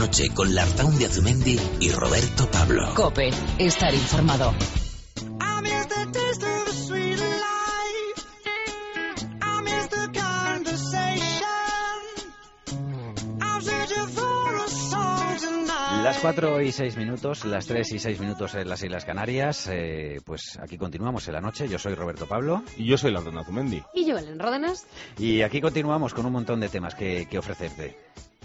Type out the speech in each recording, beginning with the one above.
noche con Lartaun de Azumendi y Roberto Pablo. COPE, estar informado. Las 4 y 6 minutos, las 3 y 6 minutos en las Islas Canarias. Pues aquí continuamos en la noche. Yo soy Roberto Pablo. Y yo soy Lartaun de Azumendi. Y yo, Belén Ródenas. Y aquí continuamos con un montón de temas que ofrecerte.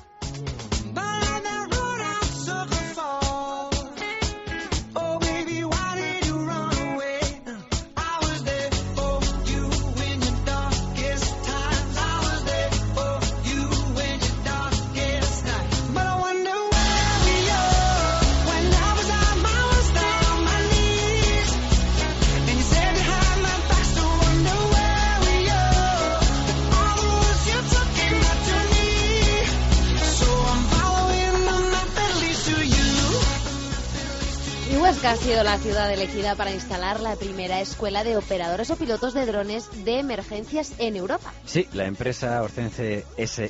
Huesca ha sido la ciudad elegida para instalar la primera escuela de operadores o pilotos de drones de emergencias en Europa. Sí, la empresa Orcense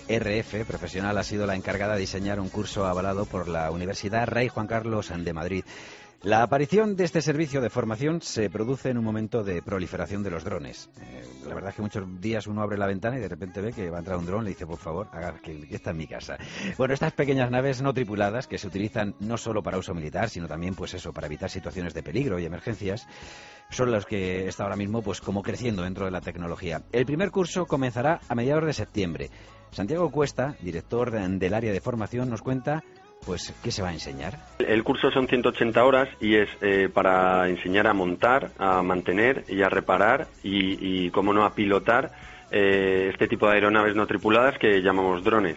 SRF Profesional ha sido la encargada de diseñar un curso avalado por la Universidad Rey Juan Carlos de Madrid. La aparición de este servicio de formación se produce en un momento de proliferación de los drones. La verdad es que muchos días uno abre la ventana y de repente ve que va a entrar un dron y le dice, por favor, haga que está en mi casa. Bueno, estas pequeñas naves no tripuladas que se utilizan no solo para uso militar, sino también, pues eso, para evitar situaciones de peligro y emergencias, son los que está ahora mismo, pues como creciendo dentro de la tecnología. El primer curso comenzará a mediados de septiembre. Santiago Cuesta, director del área de formación, nos cuenta pues ¿qué se va a enseñar? El curso son 180 horas y es para enseñar a montar, a mantener y a reparar y cómo no, a pilotar este tipo de aeronaves no tripuladas que llamamos drones.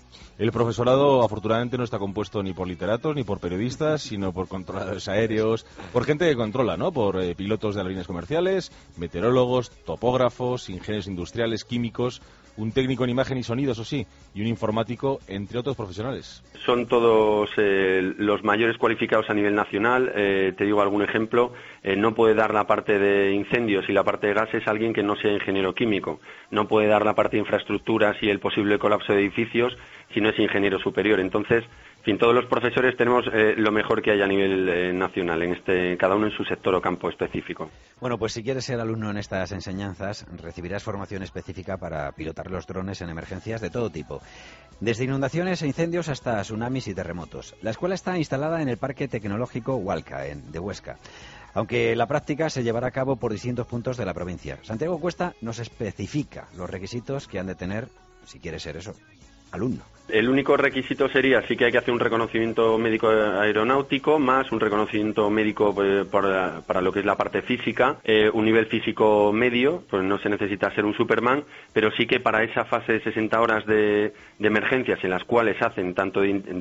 El profesorado, afortunadamente, no está compuesto ni por literatos ni por periodistas, sino por controladores aéreos, por gente que controla, ¿no? Por pilotos de aerolíneas comerciales, meteorólogos, topógrafos, ingenieros industriales, químicos, un técnico en imagen y sonido, eso sí, y un informático, entre otros profesionales. Son todos los mayores cualificados a nivel nacional. Te digo algún ejemplo. No puede dar la parte de incendios y la parte de gases alguien que no sea ingeniero químico. No puede dar la parte de infraestructuras y el posible colapso de edificios si no es ingeniero superior. Entonces, en fin, todos los profesores tenemos lo mejor que hay a nivel nacional, cada uno en su sector o campo específico. Bueno, pues si quieres ser alumno en estas enseñanzas, recibirás formación específica para pilotar los drones en emergencias de todo tipo, desde inundaciones e incendios hasta tsunamis y terremotos. La escuela está instalada en el Parque Tecnológico Hualca, de Huesca, aunque la práctica se llevará a cabo por distintos puntos de la provincia. Santiago Cuesta nos especifica los requisitos que han de tener, si quiere ser eso, alumno. El único requisito sería, sí que hay que hacer un reconocimiento médico aeronáutico, más un reconocimiento médico para lo que es la parte física, un nivel físico medio, pues no se necesita ser un Superman, pero sí que para esa fase de 60 horas de emergencias en las cuales hacen tanto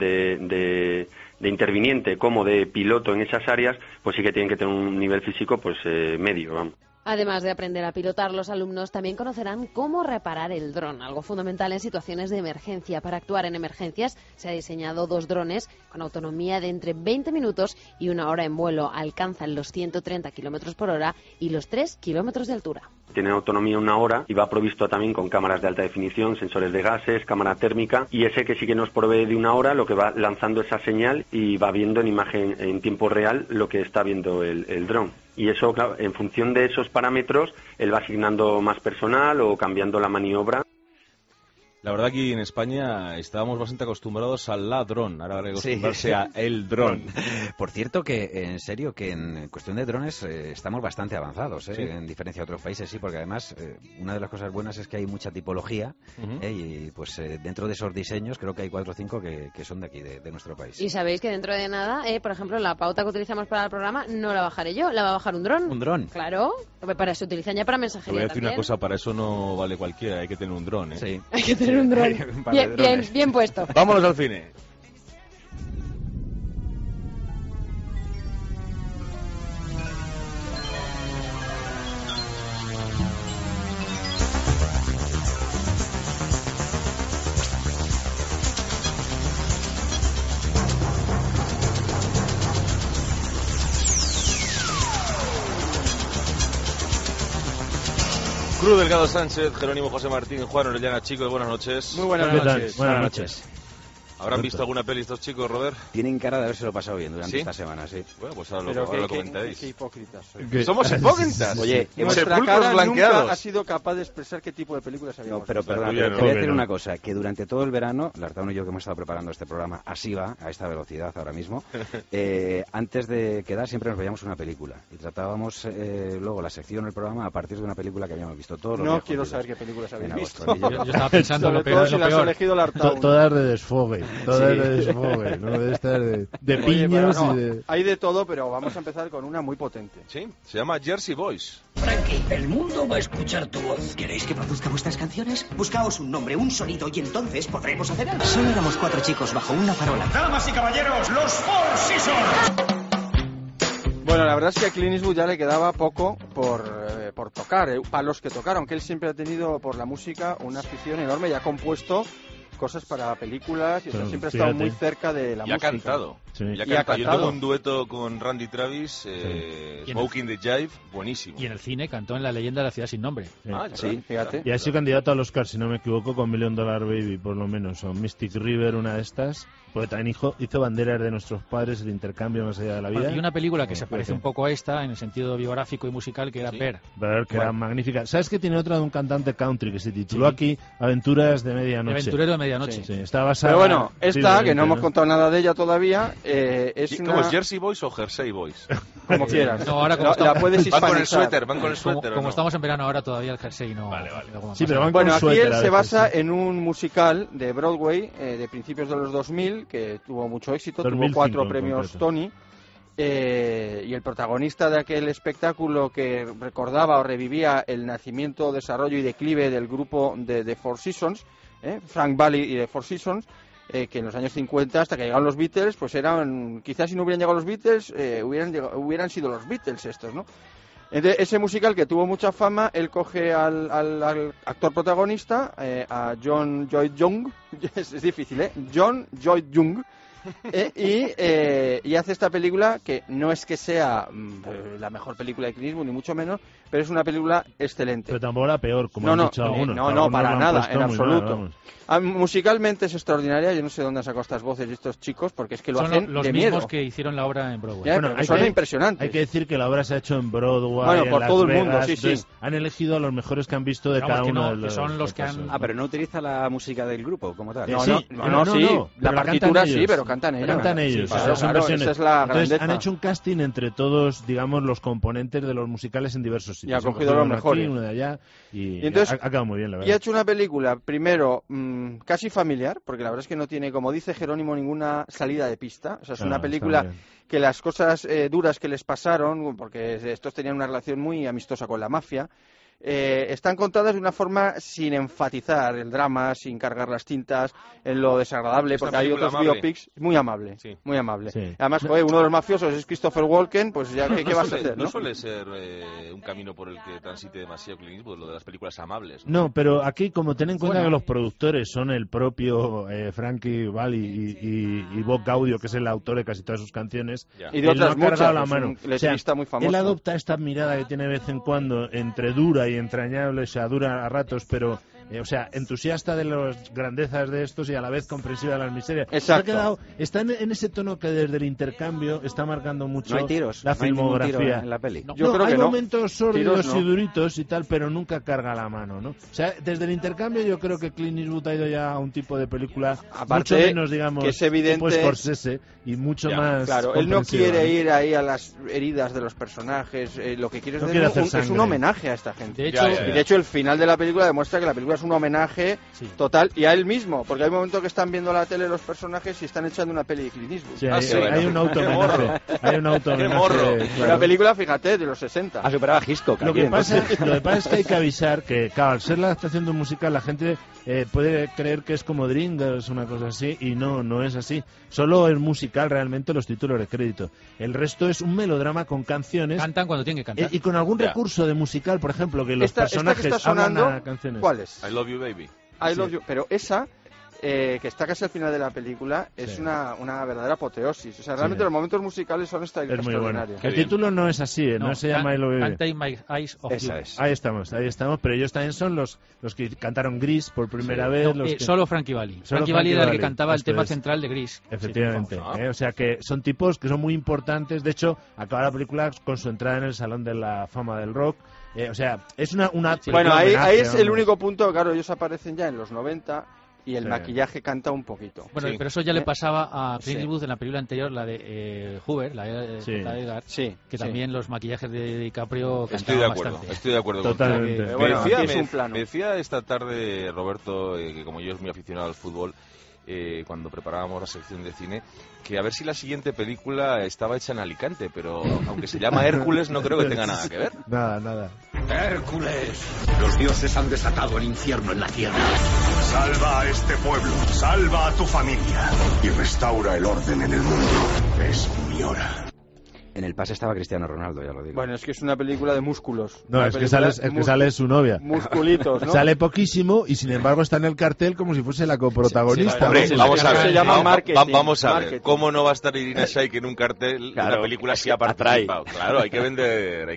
de interviniente como de piloto en esas áreas, pues sí que tienen que tener un nivel físico pues medio, vamos. Además de aprender a pilotar, los alumnos también conocerán cómo reparar el dron, algo fundamental en situaciones de emergencia. Para actuar en emergencias se ha diseñado 2 drones con autonomía de entre 20 minutos y 1 hora en vuelo. Alcanzan los 130 kilómetros por hora y los 3 kilómetros de altura. Tiene autonomía 1 hora y va provisto también con cámaras de alta definición, sensores de gases, cámara térmica, y ese que sí que nos provee de 1 hora, lo que va lanzando esa señal y va viendo en imagen en tiempo real lo que está viendo el dron. Y eso, claro, en función de esos parámetros, él va asignando más personal o cambiando la maniobra. La verdad que en España estábamos bastante acostumbrados al ladrón, ahora habrá que acostumbrarse a el dron. Por cierto que, en serio, que en cuestión de drones estamos bastante avanzados, ¿sí? En diferencia de otros países, sí, porque además una de las cosas buenas es que hay mucha tipología, y pues dentro de esos diseños creo que hay 4 o 5 que son de aquí, de nuestro país. Y sabéis que dentro de nada, por ejemplo, la pauta que utilizamos para el programa no la bajaré yo, la va a bajar un dron. ¿Un dron? Claro, para eso utilizan ya para mensajería. Te voy a decir también. una cosa, para eso no vale cualquiera, hay que tener un dron, ¿eh? Sí. Hay que tener un dron. Bien puesto. Vámonos al cine. Cruz Delgado Sánchez, Jerónimo José Martín, Juan Orellana, chicos, buenas noches. Muy buenas noches. Buenas noches. ¿Habrán visto alguna peli estos chicos, Robert? Tienen cara de habérselo pasado bien durante esta semana, sí. Bueno, pues ahora lo comentáis. Qué hipócritas. ¡Somos hipócritas! Oye, nuestra cara nunca ha sido capaz de expresar qué tipo de películas habíamos visto. Pero perdón, te voy a decir una cosa, que durante todo el verano, Lartano y yo que hemos estado preparando este programa, así va, a esta velocidad ahora mismo, antes de quedar siempre nos veíamos una película y tratábamos luego la sección, el programa, a partir de una película que habíamos visto todos los días. No quiero saber qué películas habéis visto. Yo estaba pensando lo peor. Si las has elegido Lartano. Todas de desfogue, ¿no? De estas de piños y de... Hay de todo, pero vamos a empezar con una muy potente. Sí, se llama Jersey Boys. Frankie, el mundo va a escuchar tu voz. ¿Queréis que produzca vuestras canciones? Buscaos un nombre, un sonido y entonces podremos hacer algo. Solo éramos 4 chicos bajo una farola. Damas y caballeros, los Four Seasons. Bueno, la verdad es que a Clint Eastwood ya le quedaba poco por tocar, para los que tocaron, que él siempre ha tenido por la música una afición enorme y ha compuesto cosas para películas y siempre ha estado muy cerca de la música. Y ha cantado. Sí. Y ha cantado. Yo tengo un dueto con Randy Travis, Smoking the Jive, buenísimo. Y en el cine cantó en La leyenda de la ciudad sin nombre. Sí, fíjate. Y ha sido candidato al Oscar, si no me equivoco, con $1 Million Baby, por lo menos, o Mystic River, una de estas. Porque también hizo Banderas de nuestros padres, el intercambio más allá de la vida. Y una película que se parece un poco a esta, en el sentido biográfico y musical, que era Pearl. Que era magnífica. ¿Sabes que tiene otra de un cantante country que se tituló aquí Aventuras de Medianoche? Aventurero de Medianoche. Sí, está basada... Pero bueno, esta, que no hemos contado nada de ella todavía, es ¿Cómo es, Jersey Boys o Jersey Boys? Como quieras. No, ahora la puedes hispanizar. Van con el suéter. Como estamos en verano ahora, todavía el jersey no... Vale. Sí, pero van bueno, con aquí suéter, él se basa en un musical de Broadway de principios de los 2000, que tuvo mucho éxito, 2005, tuvo 4 premios Tony, y el protagonista de aquel espectáculo que recordaba o revivía el nacimiento, desarrollo y declive del grupo de The Four Seasons, Frank Valli y The Four Seasons, que en los años 50, hasta que llegaron los Beatles, pues eran, quizás si no hubieran llegado los Beatles, hubieran sido los Beatles estos, ¿no? Entonces, ese musical que tuvo mucha fama, él coge al actor protagonista, a John Lloyd Young, es difícil, John Lloyd Young, y hace esta película que no es que sea la mejor película de Clint Eastwood, ni mucho menos, pero es una película excelente. Pero tampoco la peor, como han dicho algunos. No, para nada, en absoluto. Musicalmente es extraordinaria, yo no sé dónde han sacado estas voces y estos chicos, porque es que lo hacen los de mismos miedo. que hicieron la obra en Broadway. Bueno, son impresionantes. Hay que decir que la obra se ha hecho en Broadway, bueno, por en todo Las el mundo, Vegas, sí. Han elegido a los mejores que han visto de cada uno de los... Que son los que han... pero no utiliza la música del grupo como tal. No, la partitura sí, pero cantan ellos. Cantan ellos, sí, claro, esa es la grandeza. Entonces han hecho un casting entre todos, digamos, los componentes de los musicales en diversos sitios. Y ha cogido los mejores. Uno de allá, y entonces, ha quedado muy bien, la verdad. Y ha hecho una película, primero, casi familiar, porque la verdad es que no tiene, como dice Jerónimo, ninguna salida de pista. O sea, es una película que las cosas duras que les pasaron, porque estos tenían una relación muy amistosa con la mafia, están contadas de una forma sin enfatizar el drama, sin cargar las tintas en lo desagradable, porque hay otros biopics muy amable. Sí. Además, uno de los mafiosos es Christopher Walken, pues ya ¿qué vas a hacer? No suele ser un camino por el que transite demasiado Clint Eastwood, lo de las películas amables. No, pero aquí, como ten en cuenta que los productores son el propio Frankie Valli y Bob Gaudio, que es el autor de casi todas sus canciones, y de otras muchas, la mano. Un letrista muy famoso. Él adopta esta mirada que tiene de vez en cuando entre dura y entrañable, o sea, dura a ratos, pero entusiasta de las grandezas de estos y a la vez comprensiva de las miserias. Exacto. Está en ese tono que desde el intercambio está marcando mucho no hay tiros, la filmografía. Tiro en la peli. Yo creo hay que momentos sórdidos y duritos y tal, pero nunca carga la mano, ¿no? O sea, desde el intercambio yo creo que Clint Eastwood ha ido ya a un tipo de película aparte, mucho menos, digamos, que es evidente, tipo Scorsese y mucho más. Claro, él no quiere ir ahí a las heridas de los personajes, lo que quiere es un homenaje a esta gente. De hecho, y de hecho el final de la película demuestra que la película es un homenaje total y a él mismo, porque hay un momento que están viendo la tele los personajes y están echando una peli de Clint Eastwood. Sí, hay un auto-homenaje. Hay un auto-homenaje. Una película, fíjate, de los 60. Ha superado a Hitchcock. Lo que pasa es que hay que avisar que, claro, al ser la adaptación de un musical, la gente puede creer que es como Dreamgirls, una cosa así, y no es así. Solo es musical realmente los títulos de crédito. El resto es un melodrama con canciones. Cantan cuando tienen que cantar. Y con algún recurso de musical, por ejemplo, que los personajes esta que está sonando, hablan a canciones. ¿Cuál es? I Love You Baby. I Love You, pero esa que está casi al final de la película, es una verdadera apoteosis. O sea, realmente los momentos musicales son extraordinarios. El título no es así, no se llama I Love You. Can't Take My Eyes Off You. Ahí estamos, pero ellos también son los que cantaron Gris por primera vez. Solo Frankie Valli. Frankie Valli era el que cantaba el tema central de Gris. Efectivamente. O sea que son tipos que son muy importantes. De hecho, acaba la película con su entrada en el Salón de la Fama del Rock. O sea, es una bueno, ahí es el único punto, claro, ellos aparecen ya en los 90 y el maquillaje canta un poquito. Bueno, pero eso ya le pasaba a Clint Eastwood en la película anterior, la de Hoover, la de Edgar, que también los maquillajes de DiCaprio cantaban bastante. Estoy de acuerdo. Totalmente. Me decía esta tarde Roberto, que como yo es muy aficionado al fútbol, cuando preparábamos la sección de cine, que a ver si la siguiente película estaba hecha en Alicante, pero aunque se llama Hércules no creo que tenga nada que ver. Nada. Hércules, los dioses han desatado el infierno en la tierra. Salva a este pueblo, salva a tu familia y restaura el orden en el mundo. Es mi hora. En el pase estaba Cristiano Ronaldo, ya lo digo. Bueno, es que es una película de músculos. No, es que sale su novia. Musculitos, ¿no? Sale poquísimo y sin embargo está en el cartel como si fuese la coprotagonista. Vamos a ver. Se llama marketing. Vamos a ver. ¿Cómo no va a estar Irina Shayk en un cartel de una película si ha participado? Claro, hay que vender.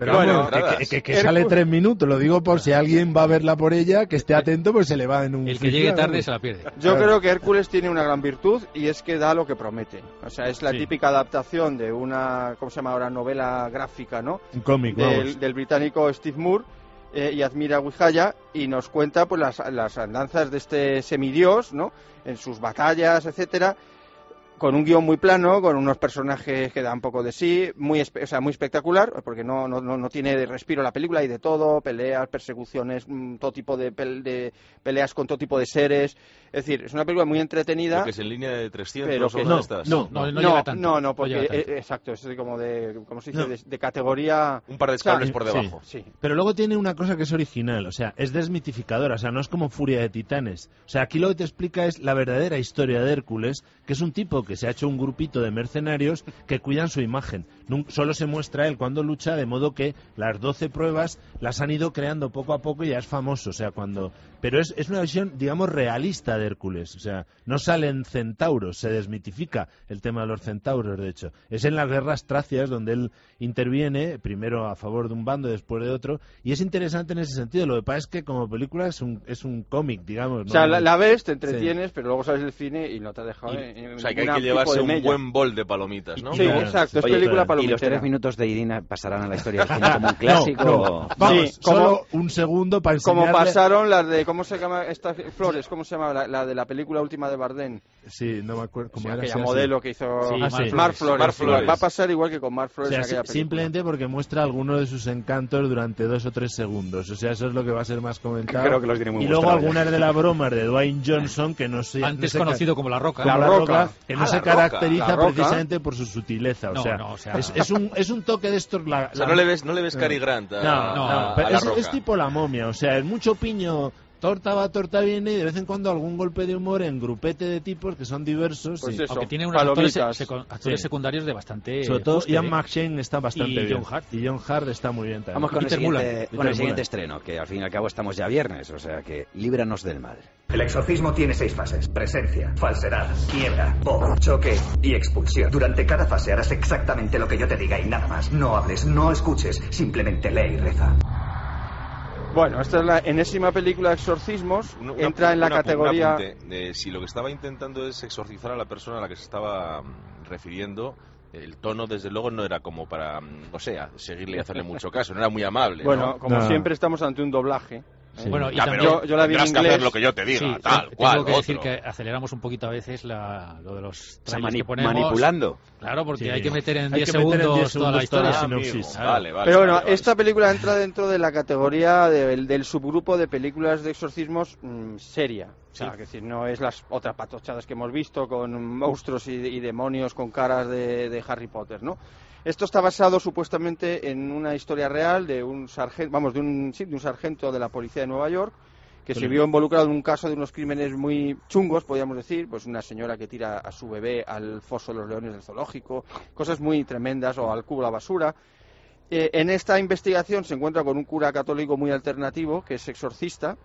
Que sale 3 minutos. Lo digo por si alguien va a verla por ella, que esté atento, pues se le va en un. El que llegue tarde se la pierde. Yo creo que Hércules tiene una gran virtud y es que da lo que promete. O sea, es la típica adaptación de una, ¿cómo se llama ahora? Novela gráfica, ¿no? Un cómic, del británico Steve Moore y Admira Wijaya, y nos cuenta pues las andanzas de este semidios, ¿no? En sus batallas, etcétera, con un guión muy plano, con unos personajes que dan un poco de sí, muy espectacular, porque no tiene de respiro la película, hay de todo, peleas, persecuciones, todo tipo de peleas con todo tipo de seres. Es decir, es una película muy entretenida. Que es en línea de 300 pero que no llega tanto. No, porque exacto, es como de, ¿cómo se dice? De categoría. Un par de cables por debajo. Sí. Pero luego tiene una cosa que es original, o sea, es desmitificadora, o sea, no es como Furia de Titanes. O sea, aquí lo que te explica es la verdadera historia de Hércules, que es un tipo que se ha hecho un grupito de mercenarios que cuidan su imagen. Solo se muestra él cuando lucha, de modo que las 12 pruebas las han ido creando poco a poco y ya es famoso, o sea, pero es una visión, digamos, realista de Hércules, o sea, no salen centauros, se desmitifica el tema de los centauros, de hecho. Es en las guerras tracias donde él interviene, primero a favor de un bando y después de otro, y es interesante en ese sentido. Lo que pasa es que como película es un cómic, digamos, ¿no? O sea, la ves, te entretienes, pero luego sales del cine y no te ha dejado o sea, que hay que llevarse un buen bol de palomitas, ¿no? Sí, exacto, es película palomitera. ¿Y los 3 minutos de Irina pasarán a la historia del cine como un clásico? Vamos, solo un segundo para enseñarle. Como pasaron las de, ¿cómo se llama esta Flores? ¿Cómo se llama la de la película última de Bardem? Sí, no me acuerdo cómo era. Aquella modelo que hizo Mar Flores. Va a pasar igual que con Mar Flores en aquella película. Simplemente porque muestra algunos de sus encantos durante 2 o 3 segundos. O sea, eso es lo que va a ser más comentado. Creo que los tiene muy y luego algunas de las bromas de Dwayne Johnson, que no sé... Antes conocido como La Roca. La Roca, que no se caracteriza precisamente por su sutileza. O sea, es un toque de estos... O sea, no le ves Cary Grant a la Roca. Es tipo La Momia. O sea, es mucho piño... Torta va, torta viene, y de vez en cuando algún golpe de humor en grupete de tipos que son diversos. Pues aunque tiene unos actores secundarios de bastante... Sobre todo Ian McShane está bastante bien. Y John Hart está muy bien también. Vamos con el siguiente estreno, que al fin y al cabo estamos ya viernes, o sea que líbranos del mal. El exorcismo tiene 6 fases: presencia, falsedad, quiebra, poco, choque y expulsión. Durante cada fase harás exactamente lo que yo te diga y nada más. No hables, no escuches, simplemente lee y reza. Bueno, esta es la enésima película de exorcismos. Entra en la categoría... si lo que estaba intentando es exorcizar a la persona a la que se estaba refiriendo, el tono desde luego no era como para, no sé, seguirle y hacerle mucho caso, no era muy amable. Bueno, ¿no? Como siempre estamos ante un doblaje. Sí. Bueno, y también, yo la vi en inglés. Que hacer lo que yo te diga, tal cual. Tengo que decir que aceleramos un poquito a veces lo de los trailers que ponemos. Manipulando. Claro, porque hay que meter en 10 segundos toda la historia. Vale, pero bueno, esta película entra dentro de la categoría del subgrupo de películas de exorcismos seria. O sea, que decir, no es las otras patochadas que hemos visto con monstruos y demonios con caras de Harry Potter, ¿no? Esto está basado supuestamente en una historia real de un sargento, de un sargento de la policía de Nueva York que se vio involucrado en un caso de unos crímenes muy chungos, podríamos decir, pues una señora que tira a su bebé al foso de los leones del zoológico, cosas muy tremendas, o al cubo de la basura. En esta investigación se encuentra con un cura católico muy alternativo que es exorcista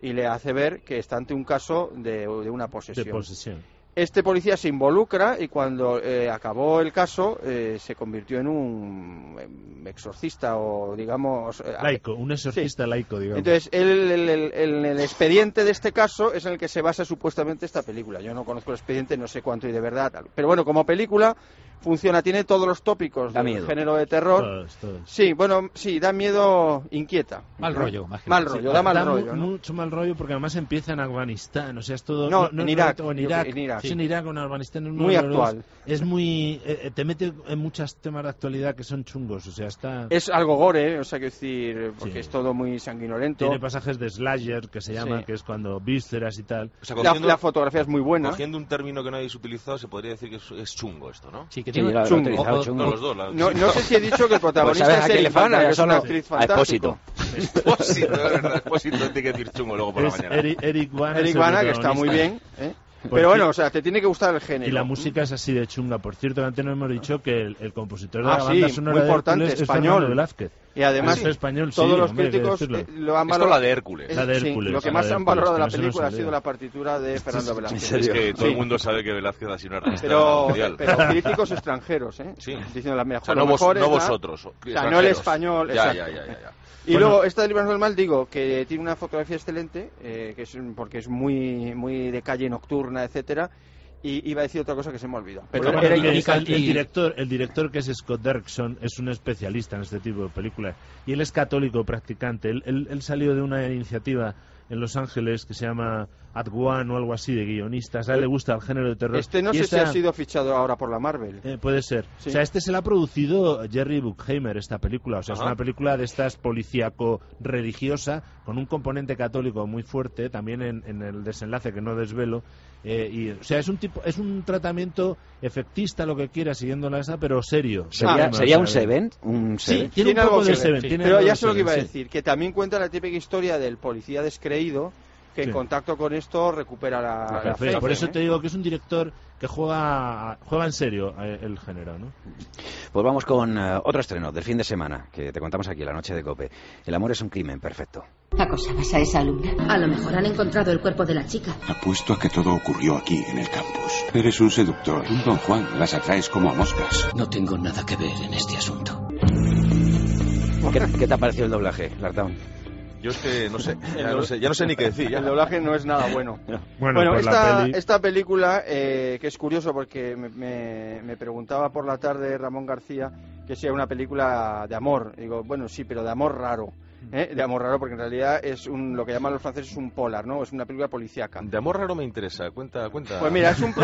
y le hace ver que está ante un caso de una posesión. De posesión. Este policía se involucra y cuando acabó el caso se convirtió en un exorcista o digamos... laico, un exorcista laico, digamos. Entonces, el expediente de este caso es en el que se basa supuestamente esta película. Yo no conozco el expediente, no sé cuánto y de verdad. Pero bueno, como película funciona, tiene todos los tópicos del género de terror. Todos. Sí, bueno, sí, da miedo, inquieta. Mal rollo, da mal rollo. ¿no? Mucho mal rollo porque además empieza en Afganistán, o sea, es todo... No, en Irak. En Irak. Sí, en Irak o en Afganistán. Es muy actual. Es muy... te mete en muchos temas de actualidad que son chungos, o sea, está... Es algo gore, o sea, quiero decir, porque es todo muy sanguinolento. Tiene pasajes de slasher, que se llama, que es cuando vísceras y tal. O sea, la fotografía es muy buena. Cogiendo un término que no habéis utilizado, se podría decir que es chungo esto, ¿no? Sí, que tiene chungo. Los dos, no sé si he dicho que el protagonista es Eric Bana, que es una actriz fantástica. Expósito, de verdad, Expósito tiene que decir chungo luego por la mañana. Eric Bana, que está muy bien, Pero bueno, o sea, te tiene que gustar el género. Y la música es así de chunga. Por cierto, antes no hemos dicho que el compositor de la banda sonora muy importante, de Hércules español. es Fernando Velázquez. Y además, es español, todos los críticos lo han valorado. La de Hércules. La de Hércules. Lo que más han valorado de la película ha sido la partitura de Fernando Velázquez. Es que todo el mundo sabe que Velázquez ha sido un artista mundial. Pero críticos extranjeros, Sí. Diciendo la mejor. O sea, no vosotros. O sea, no el español. Ya. Y luego, esta de Libros Normal, digo, que tiene una fotografía excelente, porque es muy de calle nocturna, etcétera. Y iba a decir otra cosa que se me ha olvidado. Pero el director, que es Scott Derrickson, es un especialista en este tipo de películas. Y él es católico practicante. Él salió de una iniciativa en Los Ángeles que se llama At One o algo así, de guionistas. A él le gusta el género de terror. No sé si ha sido fichado ahora por la Marvel. Puede ser. Sí. O sea, se la ha producido Jerry Bruckheimer, esta película. O sea, es una película de estas policíaco-religiosa, con un componente católico muy fuerte, también en el desenlace que no desvelo. O sea, es un tratamiento efectista, lo que quiera, siguiendo la esa, pero serio. ¿Sería un Seven? Sí, tiene un poco de Seven. Pero ya sé lo que iba a decir, que también cuenta la típica historia del policía descreído que en contacto con esto recupera la fe. Por eso te digo que es un director que juega en serio el género, ¿no? Pues vamos con otro estreno del fin de semana, que te contamos aquí, La Noche de Cope. El amor es un crimen perfecto. ¿Acosabas a esa alumna? A lo mejor han encontrado el cuerpo de la chica. Apuesto a que todo ocurrió aquí, en el campus. Eres un seductor, un Don Juan. Las atraes como a moscas. No tengo nada que ver en este asunto. ¿Qué te ha parecido el doblaje, Lartown? Yo es que ya no sé ni qué decir. Ya. El doblaje no es nada bueno. Bueno, esta película, que es curioso porque me preguntaba por la tarde Ramón García que si era una película de amor. Digo, bueno, sí, pero de amor raro. De amor raro, porque en realidad es lo que llaman los franceses un polar, ¿no? Es una película policíaca. De amor raro me interesa, cuenta. Pues mira, es un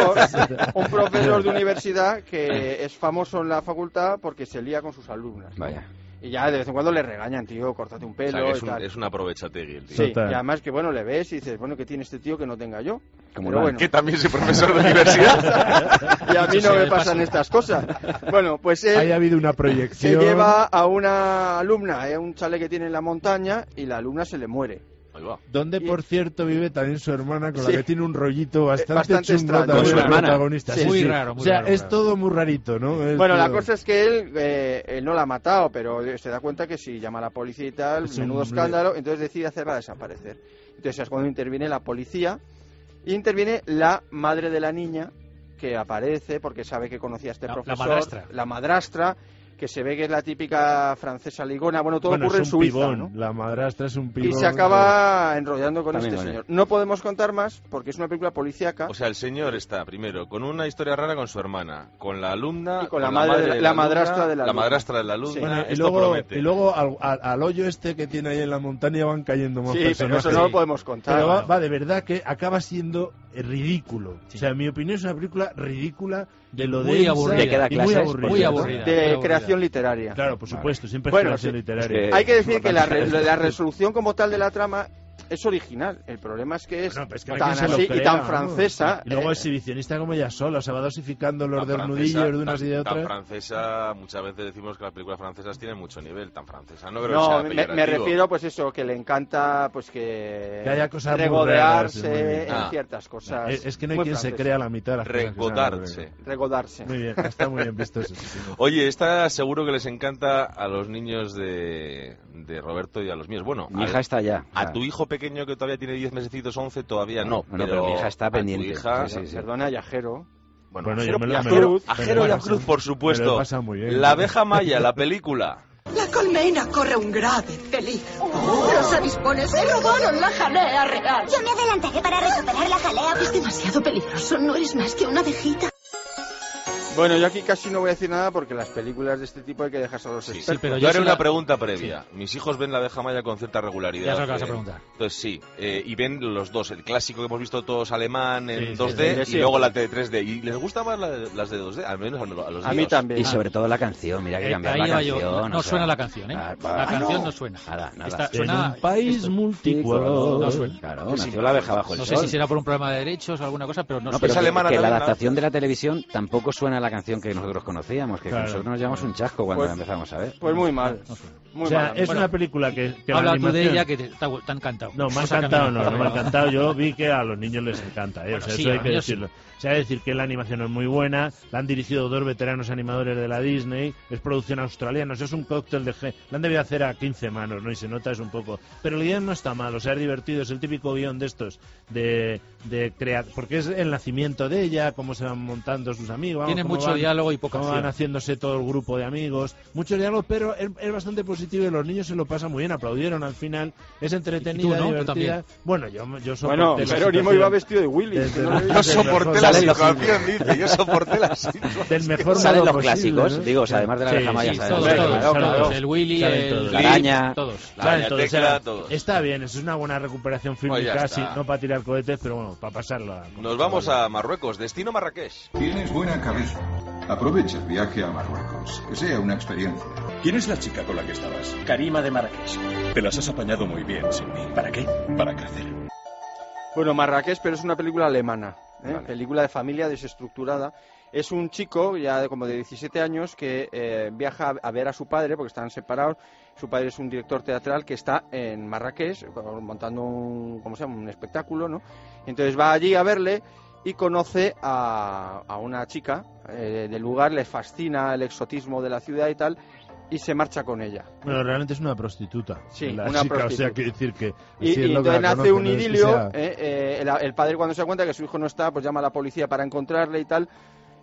profesor de universidad que es famoso en la facultad porque se lía con sus alumnas. Vaya. Y ya de vez en cuando le regañan, tío, córtate un pelo. O sea, es un aprovechategui el tío. Sí, y además que bueno, le ves y dices, bueno, ¿qué tiene este tío que no tenga yo? Bueno. Que también soy profesor de universidad. Y a mí no me pasan estas cosas. Bueno, pues él ha habido una proyección. Se lleva a una alumna a un chalet que tiene en la montaña y la alumna se le muere. Donde, por cierto, vive también su hermana, con la que tiene un rollito bastante chungo extraño. con su hermana. Protagonista. Muy raro. O sea, es todo muy rarito, ¿no? Bueno, la cosa es que él no la ha matado, pero se da cuenta que si llama a la policía y tal, menudo escándalo, entonces decide hacerla desaparecer. Entonces es cuando interviene la policía y interviene la madre de la niña, que aparece porque sabe que conocía a este profesor. La madrastra, que se ve que es la típica francesa ligona. Bueno, todo ocurre en Suiza, pibón, ¿no? La madrastra es un pibón. Y se acaba enrollando con este señor. No podemos contar más porque es una película policíaca. O sea, el señor está primero con una historia rara con su hermana, con la alumna, y con la madrastra de la alumna. La madrastra de la alumna. Sí. Bueno, y luego al hoyo este que tiene ahí en la montaña van cayendo más personajes. Pero eso no lo podemos contar. Pero va de verdad que acaba siendo ridículo. Sí. O sea, en mi opinión es una película ridícula de lo muy aburrida. Muy aburrida. De creación literaria. Claro, por supuesto, siempre es creación literaria. Hay que decir que la resolución como tal de la trama es original. El problema es que es tan así y tan francesa. Y luego exhibicionista como ella sola, o sea, va dosificando los desnudillos de unas y de otras. Tan francesa, muchas veces decimos que las películas francesas tienen mucho nivel. Tan francesa, no creo que sea me refiero, pues eso, que le encanta, pues que haya cosas regodearse en ciertas cosas. Es que no hay quien se crea la mitad de las cosas. Regodarse. Muy bien, está muy bien visto eso. Oye, esta seguro que les encanta a los niños de Roberto y a los míos. Bueno, mi hija está allá. A tu hijo pequeño que todavía tiene 10 mesecitos, 11, todavía no. Pero mi hija está pendiente. Hija, perdona, Yajero. Bueno, yo me lo Ajero y a Cruz, por supuesto. La abeja maya, la película. La colmena corre un grave peligro. Los avispones se robaron la jalea real. Yo me adelantaré para recuperar la jalea. Es demasiado peligroso, no eres más que una abejita. Bueno, yo aquí casi no voy a decir nada porque las películas de este tipo hay que dejarse a los expertos. Sí, pero yo haré una pregunta previa. Sí. Mis hijos ven la abeja maya con cierta regularidad. Ya es lo que vas a preguntar. Entonces sí, y ven los dos, el clásico que hemos visto todos alemán en 2D y luego la de 3D. ¿Y les gusta más las de 2D? Al menos a los A mí también. Y sobre todo la canción, mira que cambiar la canción. No suena la canción, ¿eh? La canción no suena. Nada. Suena en un país multicolor. No suena. Claro, nació la abeja bajo el sol. No sé si será por un problema de derechos o alguna cosa, pero no suena. Pero es alemana que la adaptación de la televisión tampoco suena la canción que nosotros conocíamos, que nosotros nos llevamos un chasco cuando la empezamos a ver. Pues muy mal. Muy mal. Es una película que habla la tú de ella que te han encantado. No, me ha encantado, no me ha encantado. Yo vi que a los niños les encanta, Bueno, o sea, eso hay que decirlo. O sea, decir que la animación es muy buena, la han dirigido 2 veteranos animadores de la Disney, es producción australiana, o sea, es un cóctel de la han debido hacer a 15 manos, ¿no? Y se nota es un poco. Pero el guión no está mal, o sea, es divertido, es el típico guión de estos, de crear, porque es el nacimiento de ella, cómo se van montando sus amigos. Tiene mucho diálogo y poca acción. Van haciéndose todo el grupo de amigos, mucho diálogo, pero es bastante positivo y los niños se lo pasan muy bien, aplaudieron al final, es entretenida, divertida. Bueno, yo soporté. Bueno, Jerónimo iba vestido de Willy. Yo soporté la situación, dice, yo soporté la situación. Del mejor salen los posible, clásicos, ¿no? digo, o sea, además de la abeja maya, todos, el Willy, la araña, todos. todos. Está bien, es una buena recuperación fílmica, sí, no para tirar cohetes, pero bueno, para pasarlo. Nos vamos a Marruecos, destino Marrakech. Tienes buena cabeza. Aprovecha el viaje a Marruecos, que sea una experiencia. ¿Quién es la chica con la que estabas? Karima de Marrakech. Te las has apañado muy bien sin mí. ¿Para qué? Para crecer. Bueno, Marrakech, pero es una película alemana, Vale. Película de familia desestructurada. Es un chico ya como de 17 años que viaja a ver a su padre porque están separados. Su padre es un director teatral que está en Marrakech montando un espectáculo, ¿no? Entonces va allí a verle y conoce a una chica del lugar, le fascina el exotismo de la ciudad y tal, y se marcha con ella. Bueno, realmente es una prostituta. Sí, una prostituta. O sea, que decir que... Y entonces nace un idilio, el padre cuando se da cuenta que su hijo no está, pues llama a la policía para encontrarle y tal.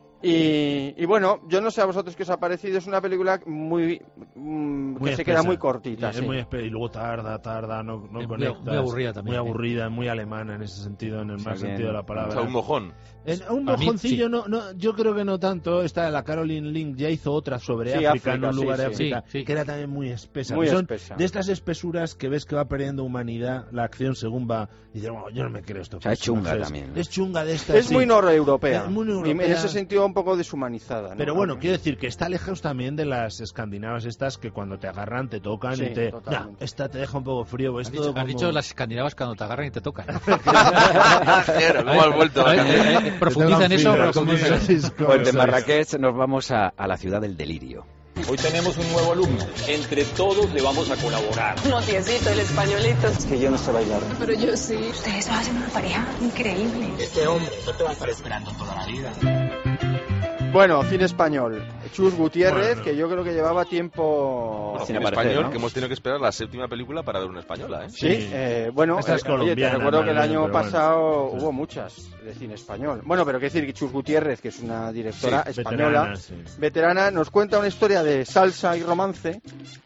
Y bueno, yo no sé a vosotros qué os ha parecido, es una película muy que se queda muy cortita. Sí, muy y luego tarda, no conectas. Muy aburrida también. Muy aburrida, muy alemana en ese sentido, en el mal sentido de la palabra. O sea, un mojón. Un mojoncillo, sí. no, yo creo que no tanto. La Caroline Link ya hizo otra sobre África, en un lugar de África, que era también muy espesa. Son de estas espesuras que ves que va perdiendo humanidad la acción según va. Y dices, bueno, yo no me creo esto. O sea, es chunga también, ¿no? Es chunga de estas. Es muy noreuropea. Y en ese sentido un poco deshumanizada, ¿no? Pero bueno, quiero decir que está lejos también de las escandinavas estas que cuando te agarran te tocan y te... No, esta te deja un poco frío. Has dicho las escandinavas cuando te agarran y te tocan. Claro, ¿cómo has vuelto? Profundiza en eso. Pues de Marrakech nos vamos a la ciudad del delirio. Hoy tenemos un nuevo alumno. Entre todos le vamos a colaborar. Notiecito, el españolito. Es que yo no sé bailar. Pero yo sí. Ustedes hacen una pareja increíble. Este hombre no te va a estar esperando toda la vida. Bueno, cine español. Chus Gutiérrez, que yo creo que llevaba tiempo... Bueno, cine español, ¿no? Que hemos tenido que esperar la 7ª película para ver una española, ¿eh? Sí, bueno, oye, te recuerdo que el año pasado hubo muchas de cine español. Bueno, pero qué decir que Chus Gutiérrez, que es una directora española, veterana, nos cuenta una historia de salsa y romance,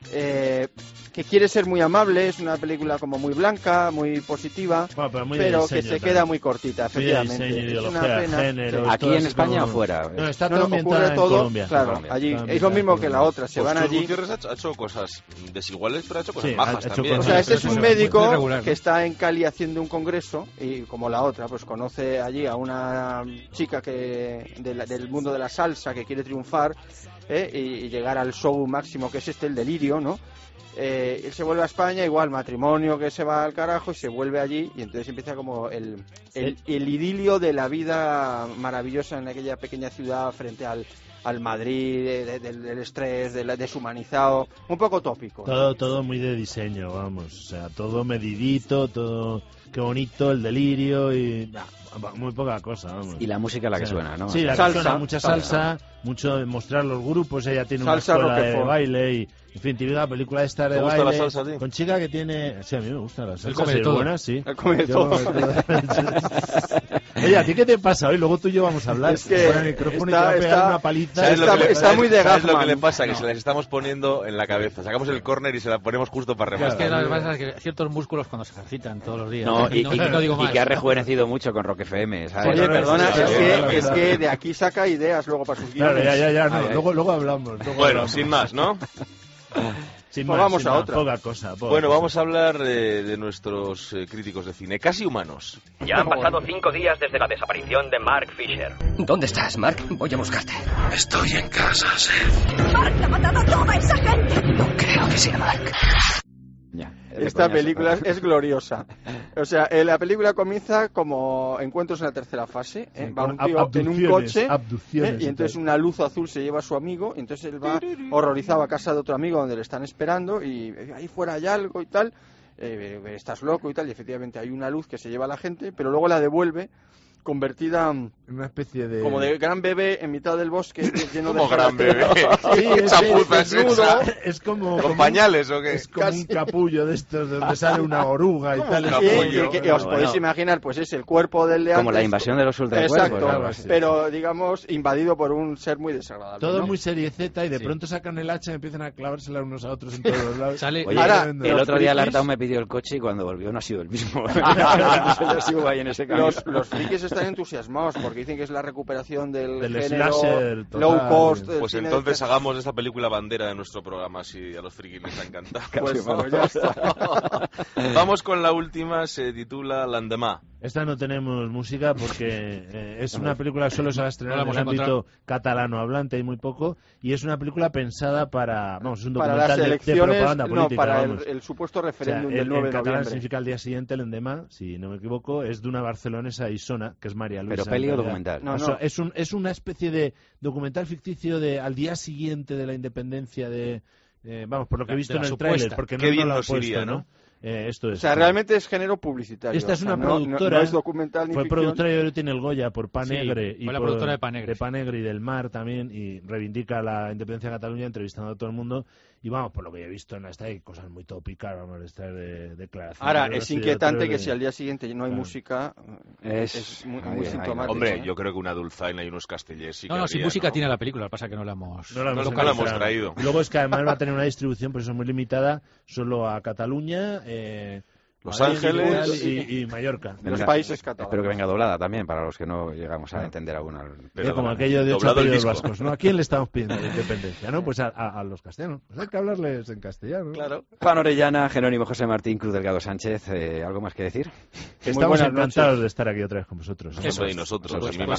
que quiere ser muy amable, es una película como muy blanca, muy positiva, pero que se queda muy cortita, efectivamente. Es una pena. Género, ¿aquí en España o fuera? No, está ocurre todo, Colombia, claro, allí es lo mismo que la otra, se van allí. Gutiérrez ha hecho cosas desiguales, pero ha hecho cosas majas también. O sea, este es un médico que está en Cali haciendo un congreso y como la otra, pues conoce allí a una chica que del mundo de la salsa que quiere triunfar y llegar al show máximo que es el delirio, ¿no? Él se vuelve a España, igual matrimonio que se va al carajo y se vuelve allí y entonces empieza como el idilio de la vida maravillosa en aquella pequeña ciudad frente al al Madrid del estrés, deshumanizado, un poco tópico. Todo muy de diseño, vamos, o sea, todo medidito, todo, qué bonito, el delirio y muy poca cosa, vamos. Y la música la que suena, ¿no? Sí, la que suena, mucha salsa, mucho de mostrar los grupos, ella tiene salsa, una escuela de baile y, en fin, tiene una película de estar de baile. ¿Te gusta la salsa a ti? Con chica que tiene... Sí, a mí me gusta la salsa. Él come de todo. Buena, sí. Él come de todo. Oye, ¿a ti qué te pasa hoy? Luego tú y yo vamos a hablar. Es que el micrófono y te va a pegar una paliza. Está muy de Gaffman. ¿Sabes lo que le pasa? Que se las estamos poniendo en la cabeza. Sacamos el córner y se la ponemos justo para rematar. Es que la verdad es que ciertos músculos cuando se ejercitan todos los días. No, y digo que ha rejuvenecido mucho con Rock FM, ¿sabes? Oye, perdona, es que de aquí saca ideas luego para sus guiones. Claro, ya, no, luego hablamos. Bueno, sin más, ¿no? Sin pues más, vamos a otra. Poca cosa. Bueno, vamos a hablar de nuestros críticos de cine, casi humanos. Ya han pasado 5 días desde la desaparición de Mark Fisher. ¿Dónde estás, Mark? Voy a buscarte. Estoy en casa, Seth. ¡Mark ha matado a toda esa gente! No creo que sea Mark. Esta película es gloriosa. O sea, la película comienza como encuentros en la tercera fase. Va un tío en un coche y entonces una luz azul se lleva a su amigo y entonces él va horrorizado a casa de otro amigo donde le están esperando y ahí fuera hay algo y tal. Estás loco y tal, y efectivamente hay una luz que se lleva a la gente, pero luego la devuelve convertida en una especie de... como de gran bebé en mitad del bosque lleno como de... gran bebé. Sí, ¿Qué chapuza es esa? Es como... ¿Con pañales o qué? Es como un capullo de estos donde sale una oruga y tal. Y os podéis imaginar, pues es el cuerpo del de antes. Como la invasión de los ultracuerpos. Exacto, pero digamos invadido por un ser muy desagradable. Todo ¿no? muy serie Z y de pronto sacan el hacha y empiezan a clavársela unos a otros en todos los lados. Oye, ahora, el otro día el Artau me pidió el coche y cuando volvió no ha sido el mismo. Yo sigo ahí en ese camino. Los frikis están entusiasmados porque dicen que es la recuperación del género slasher low cost. Pues entonces hagamos esta película bandera de nuestro programa, si a los frikis les ha encantado. Pues ya está. Vamos con la última, se titula L'Endemà. Esta no tenemos música porque es una película que solo se va a estrenar en el ámbito catalano hablante y muy poco, y es una película pensada para, vamos, es un documental de propaganda política. Para el supuesto referéndum del 9 de noviembre. En catalán significa el día siguiente, l'endemà, si no me equivoco, es de una barcelonesa Isona, que es María Luisa. ¿Pero peli o documental? No. Es una especie de documental ficticio de al día siguiente de la independencia de... vamos, por lo que he visto en el tráiler, porque no lo han puesto, ¿no? Esto es, o sea, realmente es género publicitario. Esta es una productora, no es documental ni fue ficción. Productora y ahora tiene el Goya por Panegre. Fue la productora de Panegre. De Panegre y del Mar también, y reivindica la independencia de Cataluña entrevistando a todo el mundo. Y vamos, por lo que he visto en esta hay cosas muy tópicas, vamos a estar de declaraciones. Ahora, es inquietante que si al día siguiente no hay música, es muy sintomático. Hombre, yo creo que una dulzaina y unos castellers sí que No, sin música tiene la película, lo que pasa es que no la nunca la hemos traído. Luego es que además va a tener una distribución, por eso muy limitada, solo a Cataluña, Los Ángeles y Mallorca. Los países catalanes. Espero que venga doblada también, para los que no llegamos a entender alguna. Como aquello de 8 apellidos vascos, ¿no? ¿A quién le estamos pidiendo la independencia? ¿No? Pues a los castellanos. Pues hay que hablarles en castellano. Claro. Juan Orellana, Jerónimo José Martín, Cruz Delgado Sánchez, ¿algo más que decir? Estamos encantados de estar aquí otra vez con vosotros. Eso, y nosotros. Pues me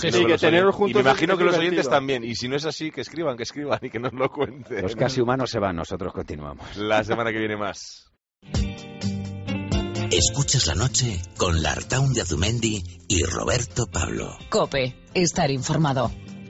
imagino que los oyentes también. Y si no es así, que escriban y que nos lo cuenten. Los casi humanos se van, nosotros continuamos. La semana que viene más. Escuchas la noche con Lartaun de Azumendi y Roberto Pablo. COPE, estar informado.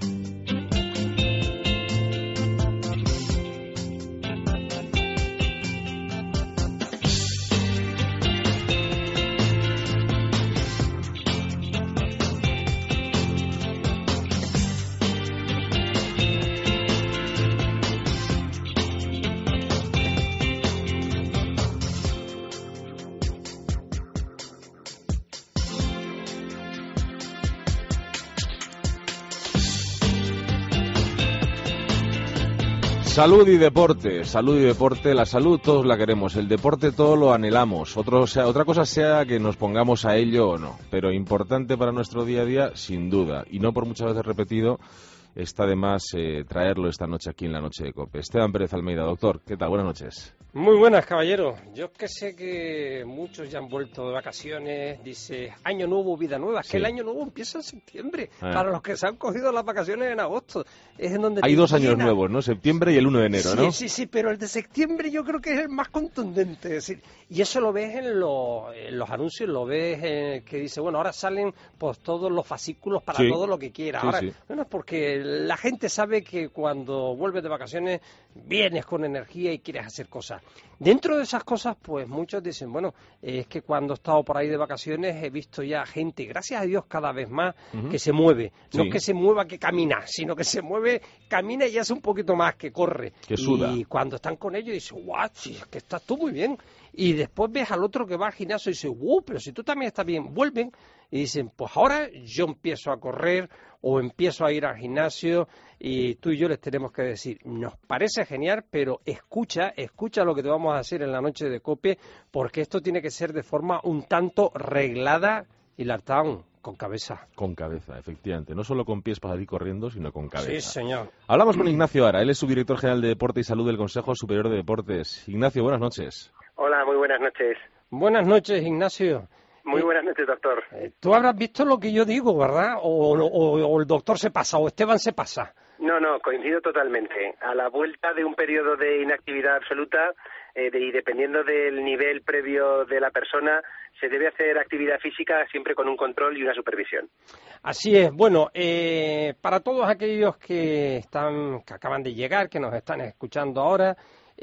Salud y deporte, la salud todos la queremos, el deporte todo lo anhelamos, otra cosa sea que nos pongamos a ello o no, pero importante para nuestro día a día sin duda, y no por muchas veces repetido, está de más traerlo esta noche aquí en la Noche de COPE. Esteban Pérez Almeida, doctor, ¿qué tal? Buenas noches. Muy buenas, caballero. Yo que sé que muchos ya han vuelto de vacaciones, dice año nuevo, vida nueva, que el año nuevo empieza en septiembre, para los que se han cogido las vacaciones en agosto. Es en donde hay 2 años nuevos, ¿no? Septiembre y el 1 de enero, ¿no? Sí, pero el de septiembre yo creo que es el más contundente. Es decir, y eso lo ves en los anuncios, lo ves que dice, bueno, ahora salen pues todos los fascículos para todo lo que quiera. Ahora, bueno, porque la gente sabe que cuando vuelves de vacaciones vienes con energía y quieres hacer cosas. Dentro de esas cosas, pues muchos dicen, bueno, es que cuando he estado por ahí de vacaciones he visto ya gente, gracias a Dios cada vez más, que se mueve. Sí. No que se mueva, que camina, sino que se mueve, camina y hace un poquito más, que corre. Que suda. Y cuando están con ellos dicen, guau, es que estás tú muy bien. Y después ves al otro que va al gimnasio y dice, pero si tú también estás bien, vuelven y dicen, pues ahora yo empiezo a correr o empiezo a ir al gimnasio, y tú y yo les tenemos que decir, nos parece genial, pero escucha lo que te vamos a hacer en la noche de COPE, porque esto tiene que ser de forma un tanto reglada y Lartaun, con cabeza. Con cabeza, efectivamente. No solo con pies para ir corriendo, sino con cabeza. Sí, señor. Hablamos con Ignacio Ara, él es subdirector general de Deporte y Salud del Consejo Superior de Deportes. Ignacio, buenas noches. Hola, muy buenas noches. Buenas noches, Ignacio. Muy buenas noches, doctor. Tú habrás visto lo que yo digo, ¿verdad? O el doctor se pasa, o Esteban se pasa. No, coincido totalmente. A la vuelta de un periodo de inactividad absoluta y dependiendo del nivel previo de la persona, se debe hacer actividad física siempre con un control y una supervisión. Así es. Bueno, para todos aquellos que acaban de llegar, que nos están escuchando ahora,